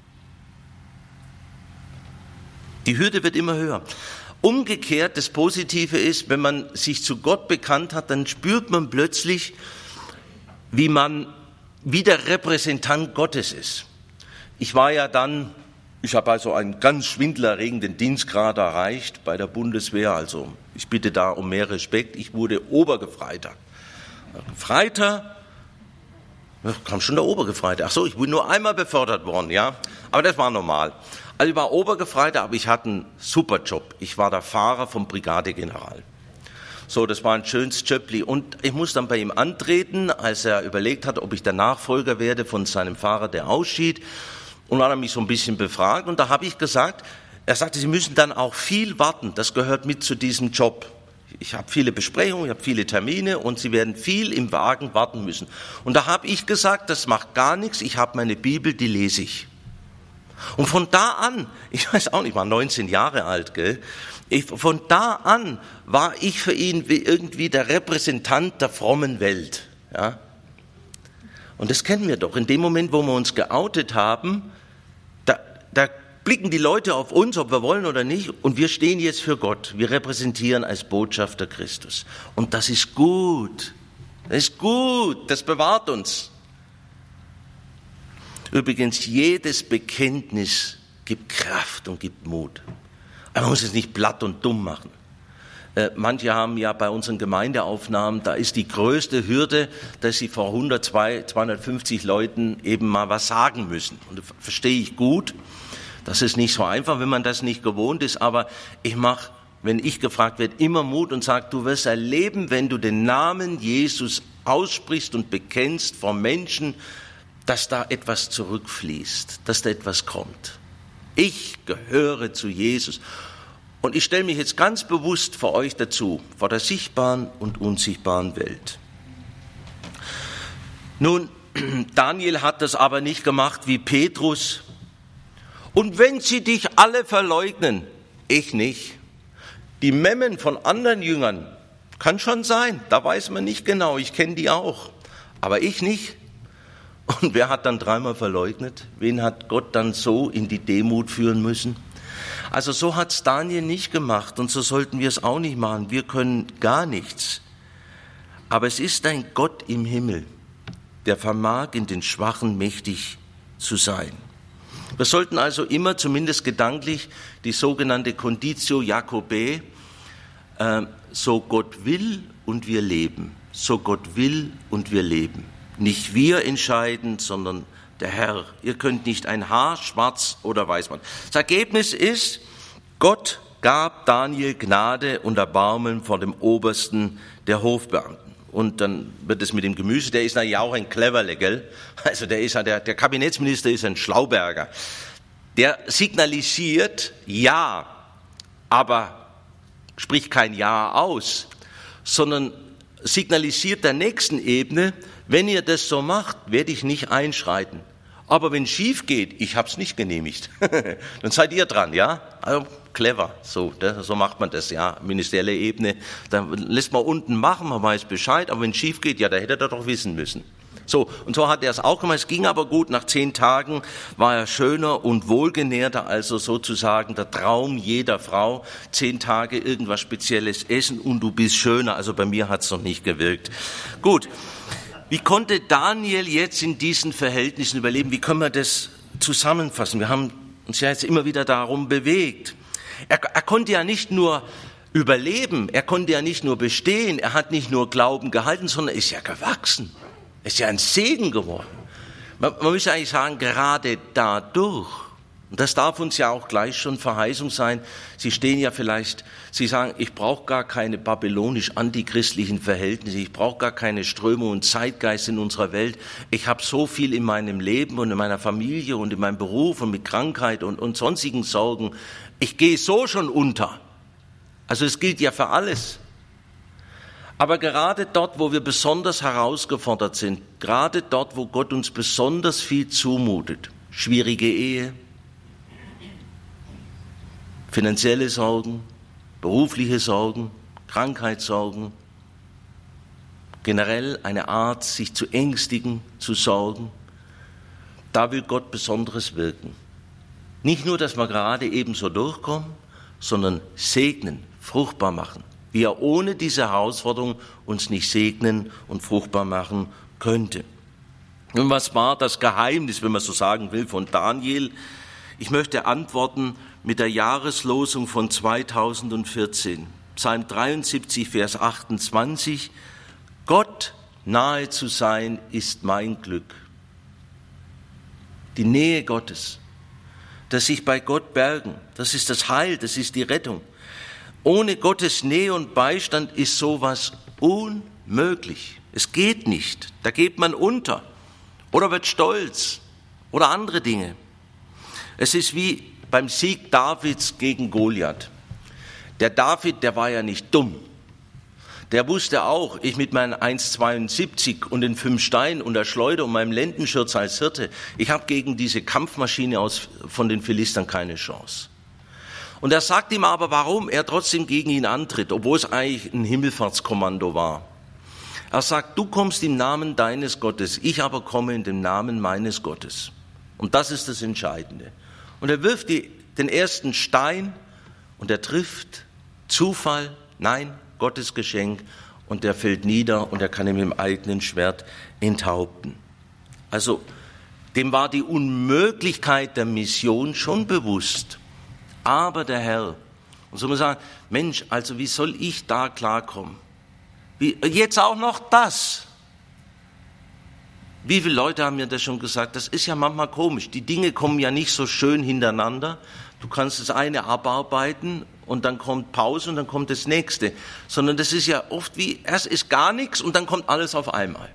Die Hürde wird immer höher. Umgekehrt, das Positive ist, wenn man sich zu Gott bekannt hat, dann spürt man plötzlich, wie man wie der Repräsentant Gottes ist. Ich war ja dann, ich habe also einen ganz schwindelerregenden Dienstgrad erreicht bei der Bundeswehr, also ich bitte da um mehr Respekt, ich wurde Obergefreiter. Gefreiter, ja, kam schon der Obergefreiter, ach so, ich bin nur einmal befördert worden, ja, aber das war normal. Also ich war Obergefreiter, aber ich hatte einen super Job, ich war der Fahrer vom Brigadegeneral. So, das war ein schönes Jöppli. Und ich muss dann bei ihm antreten, als er überlegt hat, ob ich der Nachfolger werde von seinem Fahrer, der ausschied. Und dann hat er mich so ein bisschen befragt. Und da habe ich gesagt, er sagte, Sie müssen dann auch viel warten. Das gehört mit zu diesem Job. Ich habe viele Besprechungen, ich habe viele Termine und Sie werden viel im Wagen warten müssen. Und da habe ich gesagt, das macht gar nichts. Ich habe meine Bibel, die lese ich. Und von da an, ich weiß auch nicht, ich war neunzehn Jahre alt, gell? Ich, von da an war ich für ihn wie irgendwie der Repräsentant der frommen Welt. Ja? Und das kennen wir doch. In dem Moment, wo wir uns geoutet haben, da, da blicken die Leute auf uns, ob wir wollen oder nicht, und wir stehen jetzt für Gott. Wir repräsentieren als Botschafter Christus. Und das ist gut. Das ist gut. Das bewahrt uns. Übrigens, jedes Bekenntnis gibt Kraft und gibt Mut. Aber man muss es nicht platt und dumm machen. Äh, manche haben ja bei unseren Gemeindeaufnahmen, da ist die größte Hürde, dass sie vor hundert, zweihundertfünfzig Leuten eben mal was sagen müssen. Und das verstehe ich gut. Das ist nicht so einfach, wenn man das nicht gewohnt ist. Aber ich mache, wenn ich gefragt werde, immer Mut und sage, du wirst erleben, wenn du den Namen Jesus aussprichst und bekennst vor Menschen, dass da etwas zurückfließt, dass da etwas kommt. Ich gehöre zu Jesus. Und ich stelle mich jetzt ganz bewusst vor euch dazu, vor der sichtbaren und unsichtbaren Welt. Nun, Daniel hat das aber nicht gemacht wie Petrus. Und wenn sie dich alle verleugnen, ich nicht. Die Memmen von anderen Jüngern, kann schon sein, da weiß man nicht genau, ich kenne die auch, aber ich nicht. Und wer hat dann dreimal verleugnet? Wen hat Gott dann so in die Demut führen müssen? Also so hat's Daniel nicht gemacht und so sollten wir es auch nicht machen. Wir können gar nichts. Aber es ist ein Gott im Himmel, der vermag in den Schwachen mächtig zu sein. Wir sollten also immer zumindest gedanklich die sogenannte Conditio Jacobae äh, so Gott will und wir leben. So Gott will und wir leben. Nicht wir entscheiden, sondern der Herr. Ihr könnt nicht ein Haar schwarz oder weiß machen. Das Ergebnis ist, Gott gab Daniel Gnade und Erbarmen vor dem Obersten der Hofbeamten. Und dann wird es mit dem Gemüse, der ist ja auch ein Cleverle, gell? Also der ist ja, der, der Kabinettsminister ist ein Schlauberger. Der signalisiert Ja, aber spricht kein Ja aus, sondern signalisiert der nächsten Ebene, wenn ihr das so macht, werde ich nicht einschreiten. Aber wenn es schief geht, ich habe es nicht genehmigt, dann seid ihr dran, ja? Also clever, so, so macht man das, ja, ministerielle Ebene. Dann lässt man unten machen, man weiß Bescheid, aber wenn es schief geht, ja, da hätte er doch wissen müssen. So, und so hat er es auch gemacht. Es ging aber gut. Nach zehn Tagen war er schöner und wohlgenährter, also sozusagen der Traum jeder Frau. Zehn Tage irgendwas Spezielles essen und du bist schöner. Also bei mir hat es noch nicht gewirkt. Gut. Wie konnte Daniel jetzt in diesen Verhältnissen überleben? Wie können wir das zusammenfassen? Wir haben uns ja jetzt immer wieder darum bewegt. Er, er konnte ja nicht nur überleben, er konnte ja nicht nur bestehen, er hat nicht nur Glauben gehalten, sondern ist ja gewachsen. Er ist ja ein Segen geworden. Man, man müsste eigentlich sagen, gerade dadurch. Und das darf uns ja auch gleich schon Verheißung sein. Sie stehen ja vielleicht, Sie sagen, ich brauche gar keine babylonisch-antichristlichen Verhältnisse, ich brauche gar keine Strömung und Zeitgeist in unserer Welt. Ich habe so viel in meinem Leben und in meiner Familie und in meinem Beruf und mit Krankheit und, und sonstigen Sorgen. Ich gehe so schon unter. Also es gilt ja für alles. Aber gerade dort, wo wir besonders herausgefordert sind, gerade dort, wo Gott uns besonders viel zumutet, schwierige Ehe, finanzielle Sorgen, berufliche Sorgen, Krankheitssorgen, generell eine Art, sich zu ängstigen, zu sorgen, da will Gott Besonderes wirken. Nicht nur, dass wir gerade ebenso durchkommen, sondern segnen, fruchtbar machen. Wie er ohne diese Herausforderung uns nicht segnen und fruchtbar machen könnte. Und was war das Geheimnis, wenn man so sagen will, von Daniel? Ich möchte antworten mit der Jahreslosung von zweitausendvierzehn. Psalm dreiundsiebzig, Vers achtundzwanzig. Gott nahe zu sein ist mein Glück. Die Nähe Gottes, das sich bei Gott bergen, das ist das Heil, das ist die Rettung. Ohne Gottes Nähe und Beistand ist sowas unmöglich. Es geht nicht. Da geht man unter oder wird stolz oder andere Dinge. Es ist wie beim Sieg Davids gegen Goliath. Der David, der war ja nicht dumm. Der wusste auch, ich mit meinen eins Komma zweiundsiebzig und den fünf Steinen und der Schleuder und meinem Lendenschurz als Hirte, ich habe gegen diese Kampfmaschine aus, von den Philistern keine Chance. Und er sagt ihm aber, warum er trotzdem gegen ihn antritt, obwohl es eigentlich ein Himmelfahrtskommando war. Er sagt, du kommst im Namen deines Gottes, ich aber komme in dem Namen meines Gottes. Und das ist das Entscheidende. Und er wirft die, den ersten Stein und er trifft Zufall, nein, Gottes Geschenk, und der fällt nieder und er kann ihn mit dem eigenen Schwert enthaupten. Also dem war die Unmöglichkeit der Mission schon bewusst. Aber der Herr, und so muss man sagen, Mensch, also wie soll ich da klarkommen? Wie, jetzt auch noch das. Wie viele Leute haben mir das schon gesagt? Das ist ja manchmal komisch. Die Dinge kommen ja nicht so schön hintereinander. Du kannst das eine abarbeiten und dann kommt Pause und dann kommt das nächste. Sondern das ist ja oft wie, erst ist gar nichts und dann kommt alles auf einmal.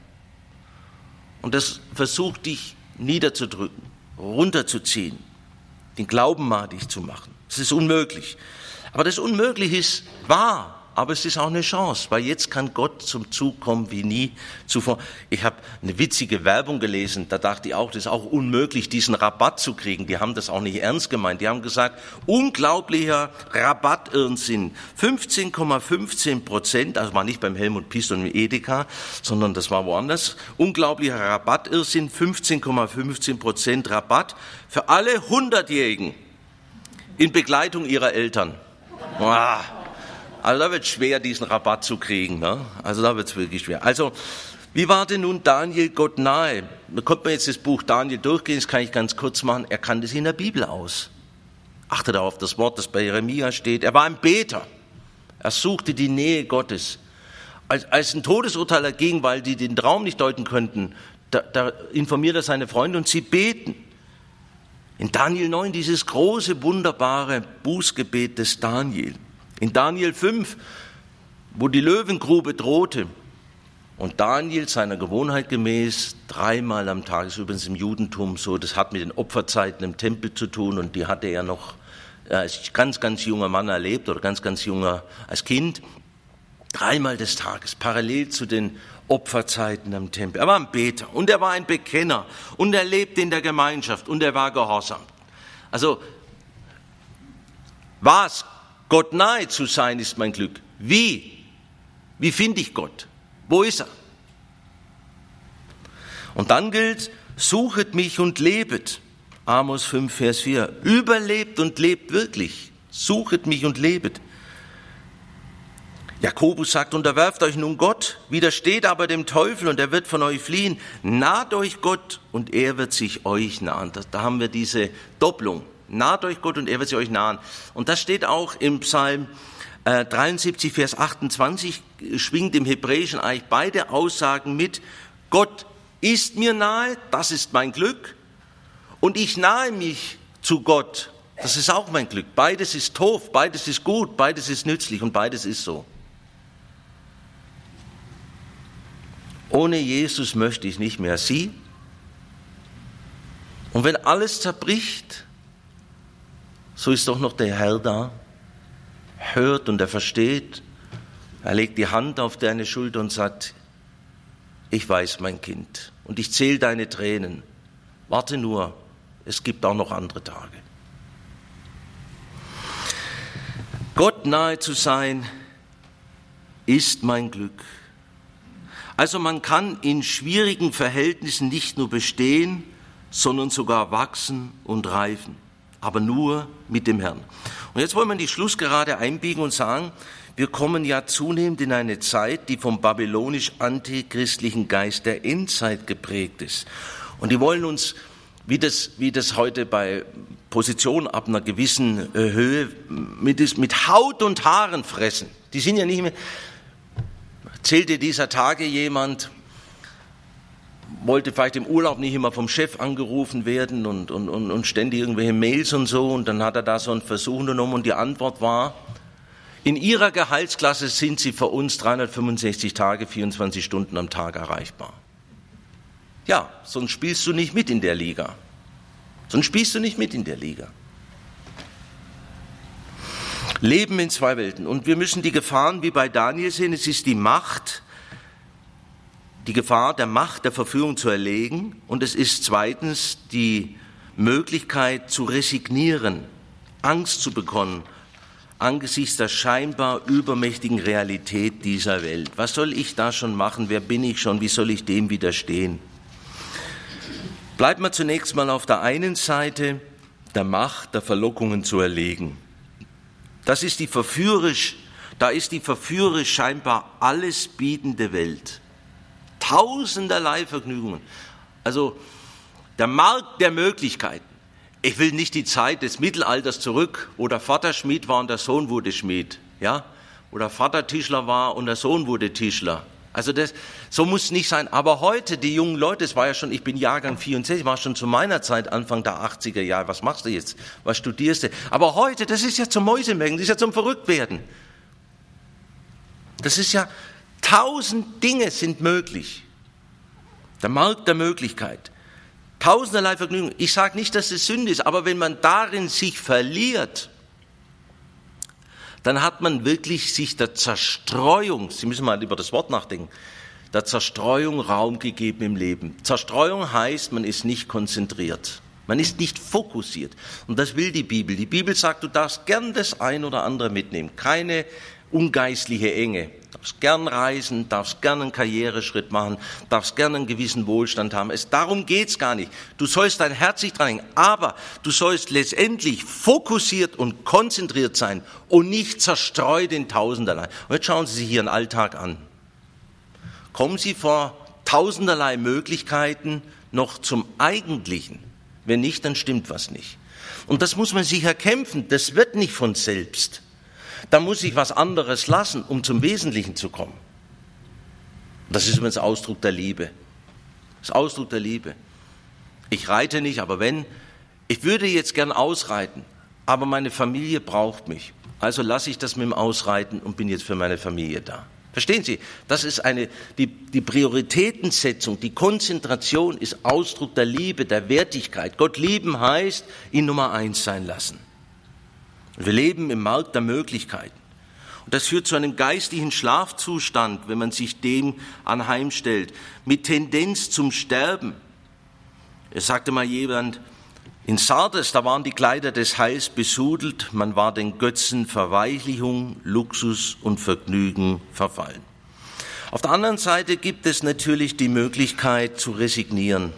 Und das versucht dich niederzudrücken, runterzuziehen, den Glauben madig zu machen. Es ist unmöglich. Aber das Unmögliche ist wahr. Aber es ist auch eine Chance, weil jetzt kann Gott zum Zug kommen wie nie zuvor. Ich habe eine witzige Werbung gelesen, da dachte ich auch, das ist auch unmöglich, diesen Rabatt zu kriegen. Die haben das auch nicht ernst gemeint. Die haben gesagt, unglaublicher Rabattirrsinn. fünfzehn Komma fünfzehn Prozent, also war nicht beim Helmut Piest und im Edeka, sondern das war woanders. Unglaublicher Rabattirrsinn, fünfzehn Komma fünfzehn Prozent Rabatt für alle Hundertjährigen in Begleitung ihrer Eltern. Wow. Also da wird es schwer, diesen Rabatt zu kriegen. Ne? Also da wird es wirklich schwer. Also, wie war denn nun Daniel Gott nahe? Da konnte man jetzt das Buch Daniel durchgehen, das kann ich ganz kurz machen. Er kannte sich in der Bibel aus. Achtet auf das Wort, das bei Jeremia steht. Er war ein Beter. Er suchte die Nähe Gottes. Als, als ein Todesurteil erging, weil die den Traum nicht deuten könnten, da, da informiert er seine Freunde und sie beten. In Daniel neun dieses große, wunderbare Bußgebet des Daniel. In Daniel fünf, wo die Löwengrube drohte und Daniel seiner Gewohnheit gemäß dreimal am Tag, das ist übrigens im Judentum so, das hat mit den Opferzeiten im Tempel zu tun und die hatte er noch als ganz, ganz junger Mann erlebt oder ganz, ganz junger als Kind, dreimal des Tages, parallel zu den Opferzeiten am Tempel. Er war ein Beter und er war ein Bekenner und er lebte in der Gemeinschaft und er war gehorsam. Also, was? Gott nahe zu sein ist mein Glück. Wie? Wie finde ich Gott? Wo ist er? Und dann gilt, suchet mich und lebet. Amos fünf, Vers vier. Überlebt und lebt wirklich. Suchet mich und lebet. Jakobus sagt, unterwerft euch nun Gott, widersteht aber dem Teufel und er wird von euch fliehen. Naht euch Gott und er wird sich euch nahen. Da haben wir diese Doppelung. Naht euch Gott und er wird sich euch nahen. Und das steht auch im Psalm dreiundsiebzig, Vers achtundzwanzig, schwingt im Hebräischen eigentlich beide Aussagen mit. Gott ist mir nahe, das ist mein Glück. Und ich nahe mich zu Gott, das ist auch mein Glück. Beides ist Tov, beides ist gut, beides ist nützlich und beides ist so. Ohne Jesus möchte ich nicht mehr Sie. Und wenn alles zerbricht, so ist doch noch der Herr da, hört und er versteht, er legt die Hand auf deine Schulter und sagt, ich weiß, mein Kind, und ich zähle deine Tränen. Warte nur, es gibt auch noch andere Tage. Gott nahe zu sein, ist mein Glück. Also man kann in schwierigen Verhältnissen nicht nur bestehen, sondern sogar wachsen und reifen. Aber nur mit dem Herrn. Und jetzt wollen wir in die Schlussgerade einbiegen und sagen, wir kommen ja zunehmend in eine Zeit, die vom babylonisch-antichristlichen Geist der Endzeit geprägt ist. Und die wollen uns, wie das, wie das heute bei Positionen ab einer gewissen Höhe, mit, mit Haut und Haaren fressen. Die sind ja nicht mehr... Erzählte dieser Tage jemand, wollte vielleicht im Urlaub nicht immer vom Chef angerufen werden und, und, und, und ständig irgendwelche Mails und so. Und dann hat er da so einen Versuch unternommen und die Antwort war, in Ihrer Gehaltsklasse sind Sie für uns dreihundertfünfundsechzig Tage, vierundzwanzig Stunden am Tag erreichbar. Ja, sonst spielst du nicht mit in der Liga. Sonst spielst du nicht mit in der Liga. Leben in zwei Welten. Und wir müssen die Gefahren wie bei Daniel sehen. Es ist die Macht, die Gefahr der Macht der Verführung zu erlegen. Und es ist zweitens die Möglichkeit zu resignieren, Angst zu bekommen angesichts der scheinbar übermächtigen Realität dieser Welt. Was soll ich da schon machen? Wer bin ich schon? Wie soll ich dem widerstehen? Bleiben wir zunächst mal auf der einen Seite der Macht der Verlockungen zu erlegen. Das ist die verführerisch, da ist die verführerisch scheinbar alles bietende Welt. Tausenderlei Vergnügungen. Also der Markt der Möglichkeiten. Ich will nicht die Zeit des Mittelalters zurück, wo der Vater Schmied war und der Sohn wurde Schmied. Ja? Wo der Vater Tischler war und der Sohn wurde Tischler. Also das, so muss es nicht sein. Aber heute, die jungen Leute, es war ja schon, ich bin Jahrgang vierundsechzig, war schon zu meiner Zeit, Anfang der achtziger Jahre. Was machst du jetzt? Was studierst du? Aber heute, das ist ja zum Mäusemelken, das ist ja zum Verrücktwerden. Das ist ja, tausend Dinge sind möglich. Der Markt der Möglichkeit. Tausenderlei Vergnügen. Ich sage nicht, dass es Sünde ist, aber wenn man darin sich verliert, dann hat man wirklich sich der Zerstreuung, Sie müssen mal über das Wort nachdenken, der Zerstreuung Raum gegeben im Leben. Zerstreuung heißt, man ist nicht konzentriert. Man ist nicht fokussiert. Und das will die Bibel. Die Bibel sagt, du darfst gern das ein oder andere mitnehmen. Keine ungeistliche Enge. Du darfst gern reisen, darfst gern einen Karriereschritt machen, darfst gern einen gewissen Wohlstand haben. Es, darum geht's gar nicht. Du sollst dein Herz nicht dran hängen, aber du sollst letztendlich fokussiert und konzentriert sein und nicht zerstreut in tausenderlei. Und jetzt schauen Sie sich Ihren Alltag an. Kommen Sie vor tausenderlei Möglichkeiten noch zum Eigentlichen? Wenn nicht, dann stimmt was nicht. Und das muss man sich erkämpfen. Das wird nicht von selbst. dann muss ich was anderes lassen, um zum Wesentlichen zu kommen. Das ist übrigens Ausdruck der Liebe. Das ist Ausdruck der Liebe. Ich reite nicht, aber wenn, ich würde jetzt gern ausreiten, aber meine Familie braucht mich. Also lasse ich das mit dem Ausreiten und bin jetzt für meine Familie da. Verstehen Sie? Das ist eine, die, die Prioritätensetzung, die Konzentration ist Ausdruck der Liebe, der Wertigkeit. Gott lieben heißt, ihn Nummer eins sein lassen. Wir leben im Markt der Möglichkeiten. Und das führt zu einem geistlichen Schlafzustand, wenn man sich dem anheimstellt, mit Tendenz zum Sterben. Es sagte mal jemand, in Sardes, da waren die Kleider des Heils besudelt, man war den Götzen Verweichlichung, Luxus und Vergnügen verfallen. Auf der anderen Seite gibt es natürlich die Möglichkeit zu resignieren.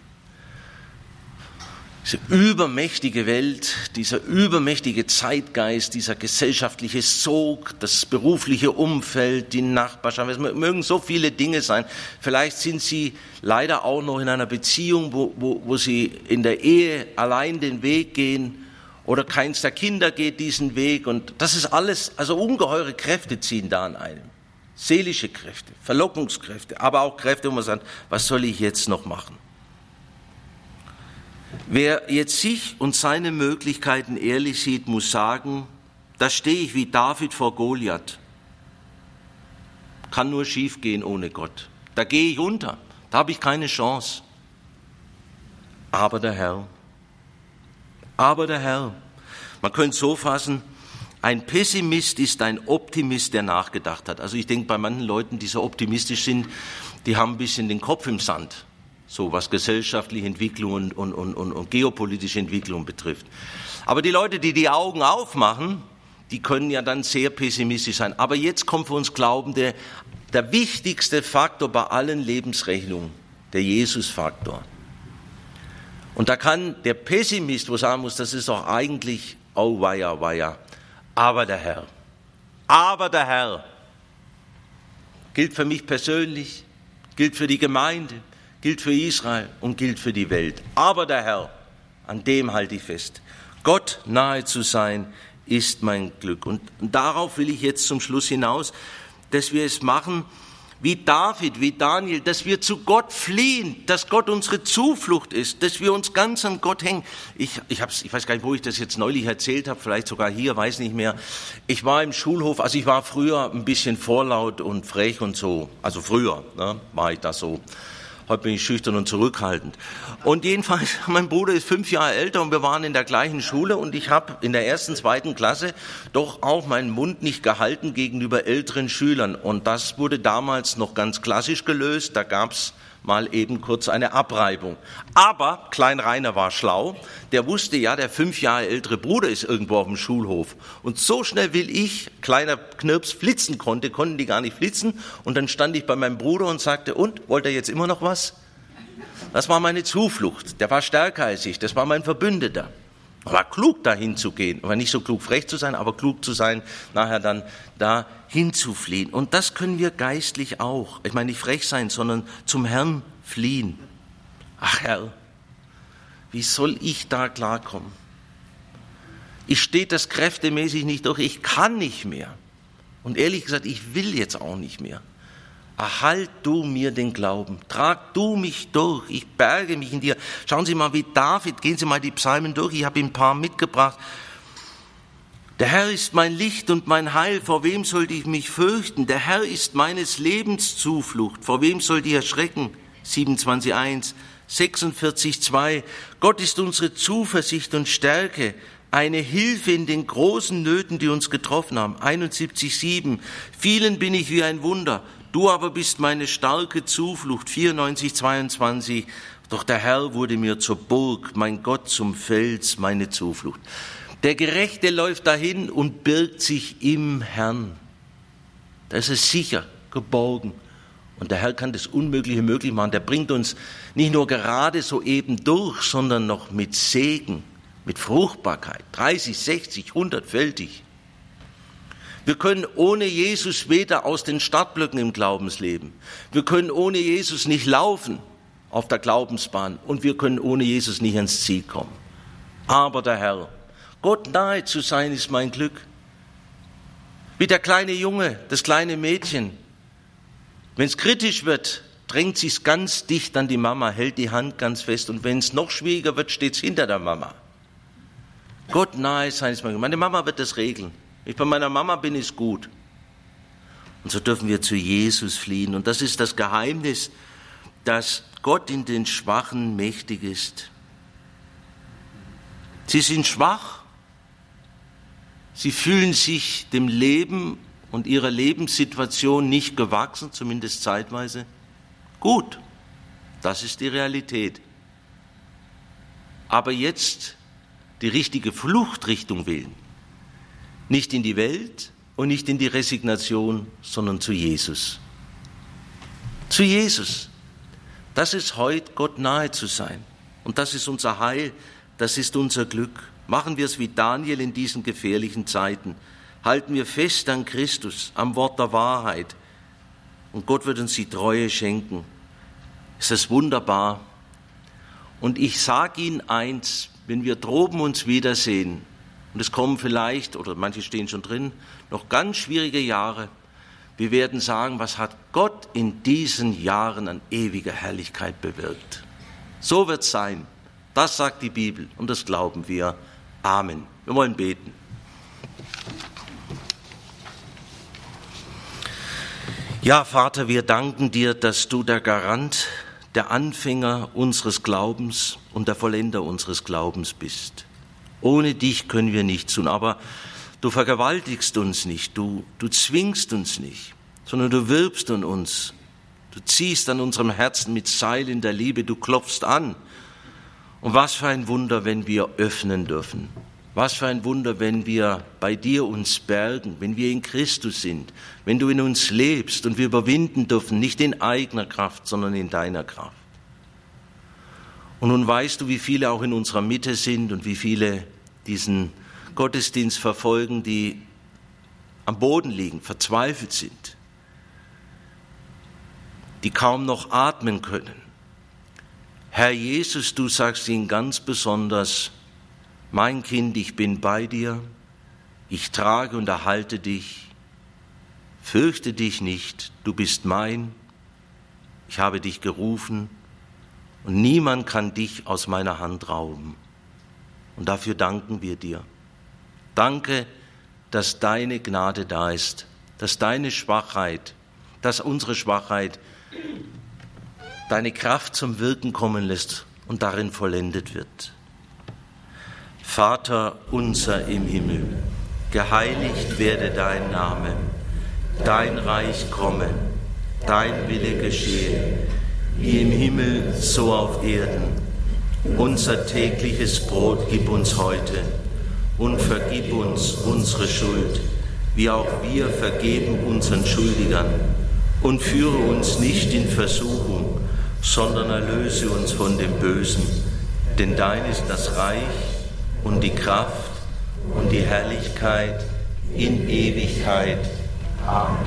Diese übermächtige Welt, dieser übermächtige Zeitgeist, dieser gesellschaftliche Sog, das berufliche Umfeld, die Nachbarschaft, es mögen so viele Dinge sein. Vielleicht sind Sie leider auch noch in einer Beziehung, wo, wo, wo Sie in der Ehe allein den Weg gehen oder keins der Kinder geht diesen Weg. Und das ist alles, also ungeheure Kräfte ziehen da an einem. Seelische Kräfte, Verlockungskräfte, aber auch Kräfte, wo man sagt, was soll ich jetzt noch machen? Wer jetzt sich und seine Möglichkeiten ehrlich sieht, muss sagen, da stehe ich wie David vor Goliath. Kann nur schief gehen ohne Gott. Da gehe ich unter, da habe ich keine Chance. Aber der Herr, aber der Herr, man könnte es so fassen, ein Pessimist ist ein Optimist, der nachgedacht hat. Also ich denke, bei manchen Leuten, die so optimistisch sind, die haben ein bisschen den Kopf im Sand. So was gesellschaftliche Entwicklung und, und, und, und geopolitische Entwicklung betrifft. Aber die Leute, die die Augen aufmachen, die können ja dann sehr pessimistisch sein. Aber jetzt kommt für uns Glauben der, der wichtigste Faktor bei allen Lebensrechnungen, der Jesus-Faktor. Und da kann der Pessimist, wo sagen muss, das ist doch eigentlich, oh weia, weia, aber der Herr, aber der Herr, gilt für mich persönlich, gilt für die Gemeinde, gilt für Israel und gilt für die Welt. Aber der Herr, an dem halte ich fest. Gott nahe zu sein, ist mein Glück. Und darauf will ich jetzt zum Schluss hinaus, dass wir es machen, wie David, wie Daniel, dass wir zu Gott fliehen, dass Gott unsere Zuflucht ist, dass wir uns ganz an Gott hängen. Ich, ich, hab's, ich weiß gar nicht, wo ich das jetzt neulich erzählt habe, vielleicht sogar hier, weiß nicht mehr. Ich war im Schulhof, also ich war früher ein bisschen vorlaut und frech und so, also früher ne, war ich das so. Heute bin ich schüchtern und zurückhaltend. Und jedenfalls, mein Bruder ist fünf Jahre älter und wir waren in der gleichen Schule und ich habe in der ersten, zweiten Klasse doch auch meinen Mund nicht gehalten gegenüber älteren Schülern. Und das wurde damals noch ganz klassisch gelöst. Da gab's mal eben kurz eine Abreibung. Aber Klein Rainer war schlau. Der wusste ja, der fünf Jahre ältere Bruder ist irgendwo auf dem Schulhof. Und so schnell will ich, kleiner Knirps, flitzen konnte, konnten die gar nicht flitzen. Und dann stand ich bei meinem Bruder und sagte, und, wollt ihr jetzt immer noch was? Das war meine Zuflucht. Der war stärker als ich. Das war mein Verbündeter. War klug, da hinzugehen. War nicht so klug, frech zu sein, aber klug zu sein, nachher dann da hinzufliehen. Und das können wir geistlich auch. Ich meine nicht frech sein, sondern zum Herrn fliehen. Ach Herr, wie soll ich da klarkommen? Ich stehe das kräftemäßig nicht durch. Ich kann nicht mehr. Und ehrlich gesagt, ich will jetzt auch nicht mehr. Erhalt du mir den Glauben, trag du mich durch, ich berge mich in dir. Schauen Sie mal, wie David, gehen Sie mal die Psalmen durch, ich habe Ihnen ein paar mitgebracht. Der Herr ist mein Licht und mein Heil, vor wem sollte ich mich fürchten? Der Herr ist meines Lebens Zuflucht, vor wem sollte ich erschrecken? siebenundzwanzig eins, sechsundvierzig zwei, Gott ist unsere Zuversicht und Stärke, eine Hilfe in den großen Nöten, die uns getroffen haben. einundsiebzig sieben, vielen bin ich wie ein Wunder, du aber bist meine starke Zuflucht. vierundneunzig zweiundzwanzig, doch der Herr wurde mir zur Burg, mein Gott zum Fels, meine Zuflucht. Der Gerechte läuft dahin und birgt sich im Herrn. Da ist es sicher, geborgen. Und der Herr kann das Unmögliche möglich machen. Der bringt uns nicht nur gerade so eben durch, sondern noch mit Segen, mit Fruchtbarkeit, dreißig, sechzig, hundertfältig. Wir können ohne Jesus weder aus den Startblöcken im Glaubensleben. Wir können ohne Jesus nicht laufen auf der Glaubensbahn und wir können ohne Jesus nicht ans Ziel kommen. Aber der Herr, Gott nahe zu sein, ist mein Glück. Wie der kleine Junge, das kleine Mädchen. Wenn es kritisch wird, drängt sich's ganz dicht an die Mama, hält die Hand ganz fest. Und wenn es noch schwieriger wird, steht es hinter der Mama. Gott nahe sein ist meine Mama wird das regeln. Wenn ich bei meiner Mama bin, ist gut. Und so dürfen wir zu Jesus fliehen. Und das ist das Geheimnis, dass Gott in den Schwachen mächtig ist. Sie sind schwach. Sie fühlen sich dem Leben und ihrer Lebenssituation nicht gewachsen, zumindest zeitweise. Gut, das ist die Realität. Aber jetzt die richtige Fluchtrichtung wählen. Nicht in die Welt und nicht in die Resignation, sondern zu Jesus. Zu Jesus. Das ist heute, Gott nahe zu sein. Und das ist unser Heil, das ist unser Glück. Machen wir es wie Daniel in diesen gefährlichen Zeiten. Halten wir fest an Christus, am Wort der Wahrheit. Und Gott wird uns die Treue schenken. Ist das wunderbar? Und ich sage Ihnen eins, wenn wir droben uns wiedersehen, und es kommen vielleicht, oder manche stehen schon drin, noch ganz schwierige Jahre, wir werden sagen, was hat Gott in diesen Jahren an ewiger Herrlichkeit bewirkt. So wird es sein. Das sagt die Bibel und das glauben wir. Amen. Wir wollen beten. Ja, Vater, wir danken dir, dass du der Garant, der Anfänger unseres Glaubens und der Vollender unseres Glaubens bist. Ohne dich können wir nichts tun, aber du vergewaltigst uns nicht, du, du zwingst uns nicht, sondern du wirbst um uns. Du ziehst an unserem Herzen mit Seilen der Liebe, du klopfst an. Und was für ein Wunder, wenn wir öffnen dürfen. Was für ein Wunder, wenn wir bei dir uns bergen, wenn wir in Christus sind, wenn du in uns lebst und wir überwinden dürfen, nicht in eigener Kraft, sondern in deiner Kraft. Und nun weißt du, wie viele auch in unserer Mitte sind und wie viele diesen Gottesdienst verfolgen, die am Boden liegen, verzweifelt sind, die kaum noch atmen können. Herr Jesus, du sagst ihnen ganz besonders, mein Kind, ich bin bei dir, ich trage und erhalte dich, fürchte dich nicht, du bist mein, ich habe dich gerufen und niemand kann dich aus meiner Hand rauben. Und dafür danken wir dir. Danke, dass deine Gnade da ist, dass deine Schwachheit, dass unsere Schwachheit deine Kraft zum Wirken kommen lässt und darin vollendet wird. Vater unser im Himmel, geheiligt werde dein Name, dein Reich komme, dein Wille geschehe, wie im Himmel, so auf Erden. Unser tägliches Brot gib uns heute und vergib uns unsere Schuld, wie auch wir vergeben unseren Schuldigern. Und führe uns nicht in Versuchung, sondern erlöse uns von dem Bösen. Denn dein ist das Reich und die Kraft und die Herrlichkeit in Ewigkeit. Amen.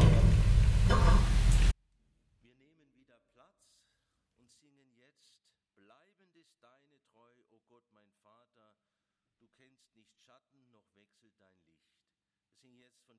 Wir nehmen wieder Platz und singen jetzt, bleibend ist deine Treu, o Gott, mein Vater, du kennst nicht Schatten, noch wechselt dein Licht. Wir singen jetzt von